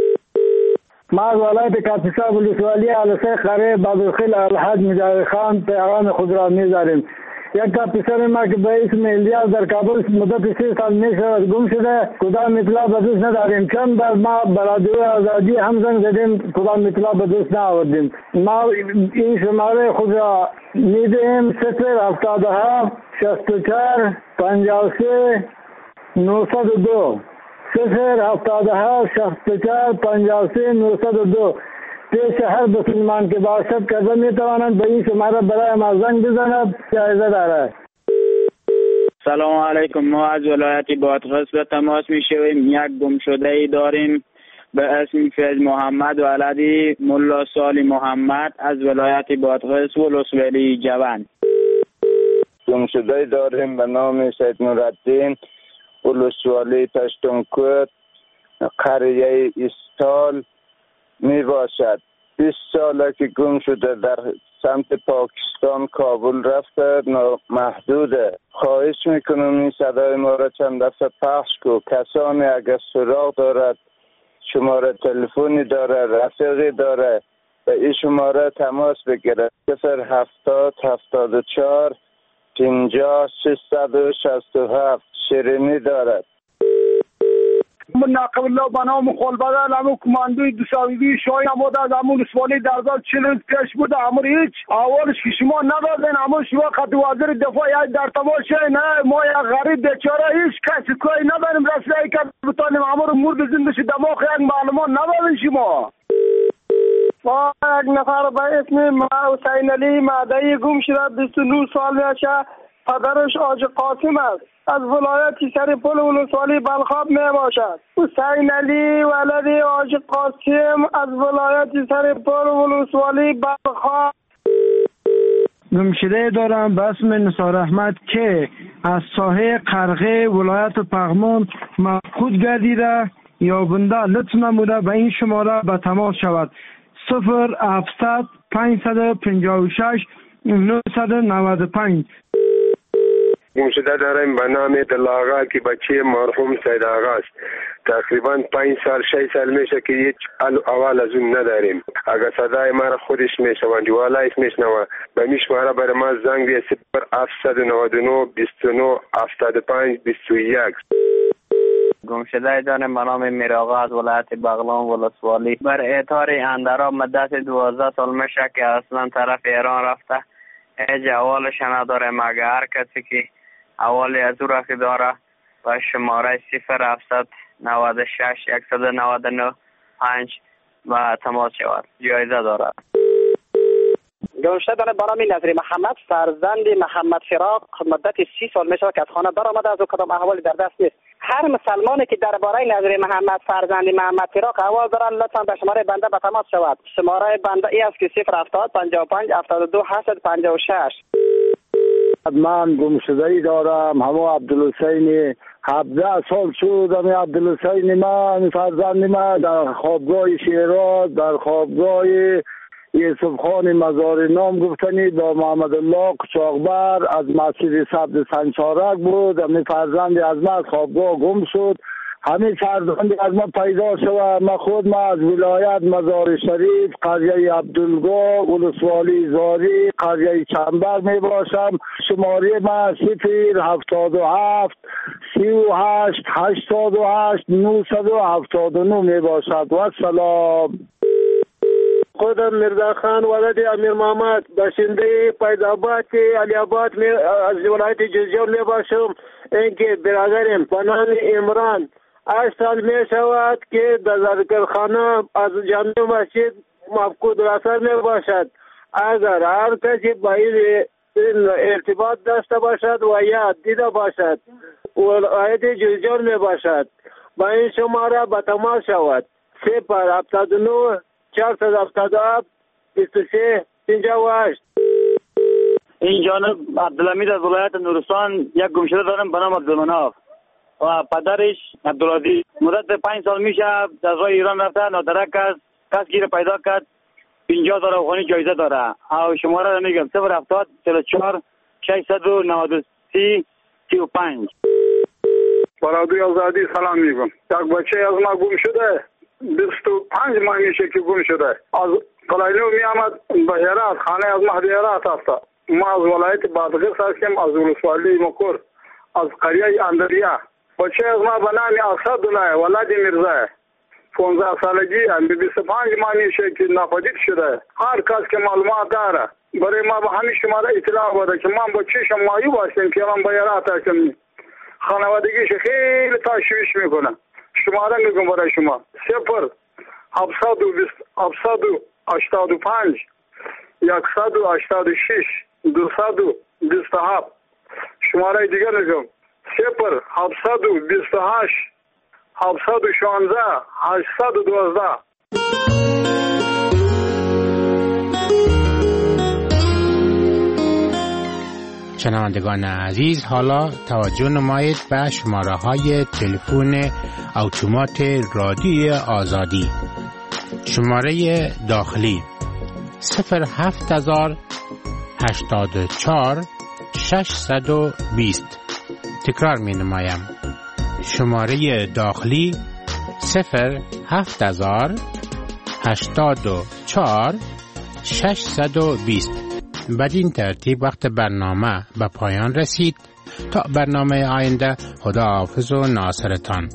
K: ما از ولایت کاپیسا ولسوالی علسه خره بابالخیل الحاج مجاور خان پیغام خود را می‌داریم. یک پسر ما که به اسم الیاس در کابل مدت 3 سال میشه گم شده، کدام اطلاع به دست نداریم. چند بار ما به رادیو آزادی هم زنگ زدیم، کدام اطلاع به دست نآوردیم. ما این شماره خود را میدیم 077 64 53 902 077 64 53 902. پیش هر مسلمان که باشد کرده میتوانند به این شماره برای ما زنگ بزند، جایزه دارد.
C: سلام علیکم. ما از ولایت بادغیس به تماس میشویم. یک گم شده ای داریم به اسم فیض محمد ولدی ملا سالی محمد از ولایت بادغیس ولسوالی جوان.
M: گم شده ای داریم به نام سید نورالدین ولسوالی پشتونکوت قریه استال می باشد. 20 ساله که گم شده در سمت پاکستان کابل رفته، محدوده. خواهش میکنم این صدای ما را چند دفعه پخش کو. کسانی اگر سراغ دارد، شماره تلفنی داره، رفیقی داره، به این شماره تماس بگیره. 070 74 50 667 شیرینی دارد.
W: من ناقب الله به نام خلبدل همون کماندوی دوساویدی شاهی نموده از همون رسوالی درزال 40 پیش بوده. همون هیچ اولش که شما ندادن، همون شما خط وزیر دفاع یک در تماشه نه ما یک غریب بیچاره هیچ کسی کوی نداریم رسیایی که بتانیم همون مرد زندش دماغ یک معلومات ندادن شما.
X: ما یک نفر به اسم حسین علی معدی گم شده 29 سال میشه. پدرش آج قاسم است، از ولایت سرپل ولسوالی بلخاب می باشد. حسین علی ولدی آج قاسم از ولایت سرپل ولسوالی بلخاب.
K: گمشده دارم به اسم نثار احمد که از ساحه قرغه ولایت پغمان مفقود گردیده یا بنده لطف نموده به این شماره به تماس شود. 0700 556 995.
N: گمشده داریم به نام دلاغا که بچه مرحوم سید آغا است. تقریبا 5 سال 6 سال میشه که هیچ اول از اون نداریم. اگر صدای ما را خودش میشنوند جوالایش میشنوه به میشماره برای ما زنگ بیه 0799 29 75 21.
C: گمشده داریم به نام میراغا از ولایت بغلان ولسوالی. بر اعتار اندرا مدت 12 سال میشه که اصلا طرف ایران رفته. هیچ اولش نداره مگر هر کسی که اولی از او رفتی داره و شماره 0700 96 199 5 و تماس شود جایزه داره.
Y: گمشده دارم به نام نظری محمد فرزند محمد فراق مدت 30 سال میشه که از خانه برآمده، از او کدام احوالی در دست نیست. هر مسلمانی که درباره نظری محمد فرزند محمد فراق احوال دارن لطفا به شماره بنده به تماس شود. شماره بنده ای است که 070 55 72 856.
K: من گمشده‌ای دارم همون عبدالحسین 17 سال شد. همین عبدالحسین من فرزند من در خوابگاه شیراز در خوابگاه یوسف خان مزار نام گفتنی با محمد الله قچاقبر از مسجد سبز سنچارک بود. همین فرزند از من از خوابگاه گم شد. همین فرزند از من پیدا شد. من خود از ولایت مزار شریف قریه عبدالگاه ولسوالی زاری قریه چنبر می باشم. شماره من 077 38 88 979 می باشد. و سلام.
D: خودم مرزا خان ولد امیر محمد باشنده فیض‌آباد علی آباد از ولایت جوزجان می باشم. اینکه برادرم به نام عمران 8 سال می شود که در ذکرخانه از جامع مسجد مفقود الاثر می باشد. اگر هر کسی با این ارتباط داشته باشد و یا دیده باشد ولایت جوزجان می باشد با این شماره به تماس شود 079 477 23 58.
C: این جانب عبدالحمید از ولایت نورستان یک گمشده دارم به نام عبدالمناف و پدرش عبدالعزیز مدت 5 سال میشه از راه ایران رفته نادرک است. کس گیر پیدا کرد 50,000 افغانی جایزه داره. او شماره را میگم 070 44 693 35.
W: برادوی آزادی سلام میگم. یک بچه از ما گم شده 25 ماه میشه که گم شده. از قلعه‌نو می آمد به هرات خانه از مهدی هرات هست. ما از ولایت بادغیس هستیم از ولسوالی مکور از قریه اندریا. بچه از ما به نام اسدالله ولد میرزا 15 سالگی 25 ماه میشه که ناپدید شده. هر کس که معلومات داره برای ما به همین شماره اطلاع بده که من بچه‌شم مایوب هستم که من به هرات هستم. خانوادگیش خیلی تشویش میکنه. شماره میگم برای شما 0 785 186 227. شماره دیگه میگم 0 728 716 812.
H: شنوندگان عزیز، حالا توجه نمایید به شماره های تلفن اتومات رادیوی آزادی. شماره داخلی 07084 620. تکرار می نمایم. شماره داخلی 07084 620. بدین ترتیب وقت برنامه به پایان رسید. تا برنامه آینده، خداحافظ و ناصرتان.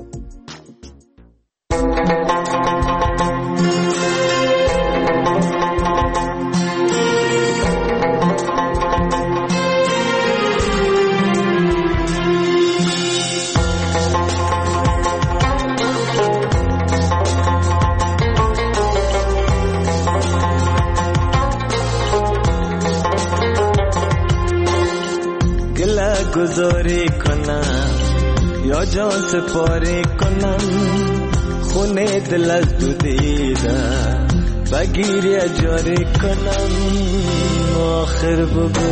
O: گذاری کنم یا جان سپاری کنم خونه دل از دو دیدم بگیری جاری کنم آخر بگو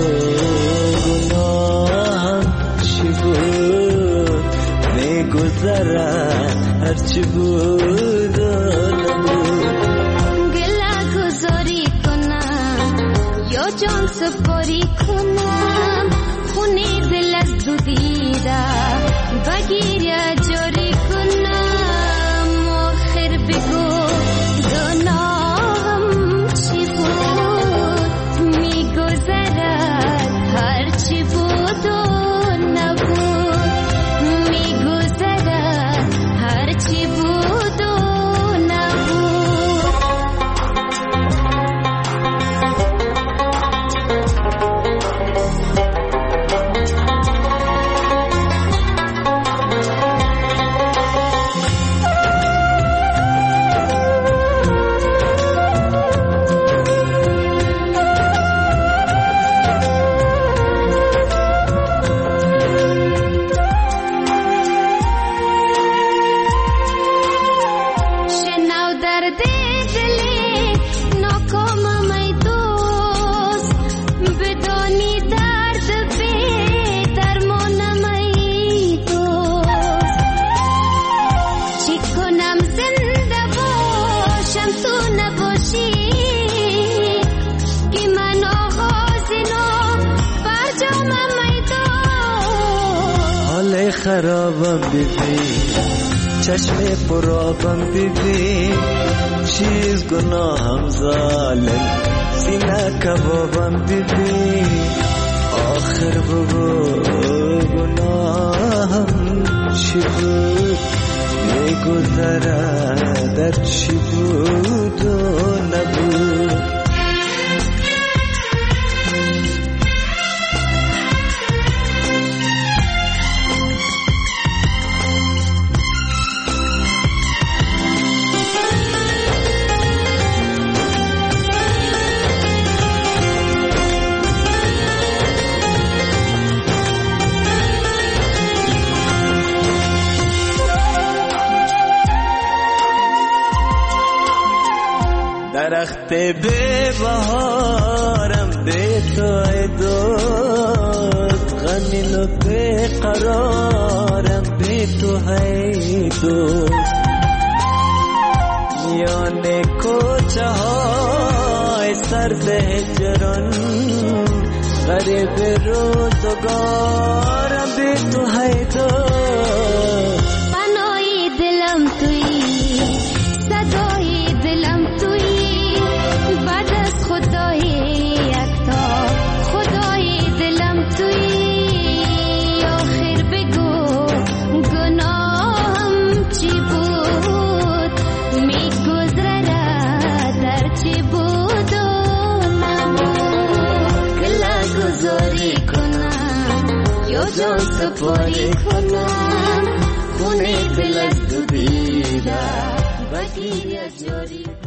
O: گناهم چی بود میگذرد هرچی بود و نبود
P: گله گذاری کنم یا جان سپاری کنم خونه دل از دو دیدم بگیر جاری کنم آخر بگو گناهم چی بود میگذرد هرچی بود و نبود میگذرد هرچی بود و نبود.
O: خرابم ببین چشم پرابم ببین چیز گناهم ظالم سینه کبابم ببین آخر بگو گناهم چی بود میگذرد در چی بود و نبود حسرت به بهارم به تو ای دوست غنی و به قرارم به تو ای دوست میان کوچه های سرد هجران غریب روزگارم به تو ای دوست
P: پناهی دلم تویی صدای دلم تویی بعد از خدای یکتا خدای دلم تویی آخر بگو گناهم چی بود میگذره در چی بود و نبود کلا گذاری کنم یا جان سپاری کنم خونه دل از دو دیده بگیر جاری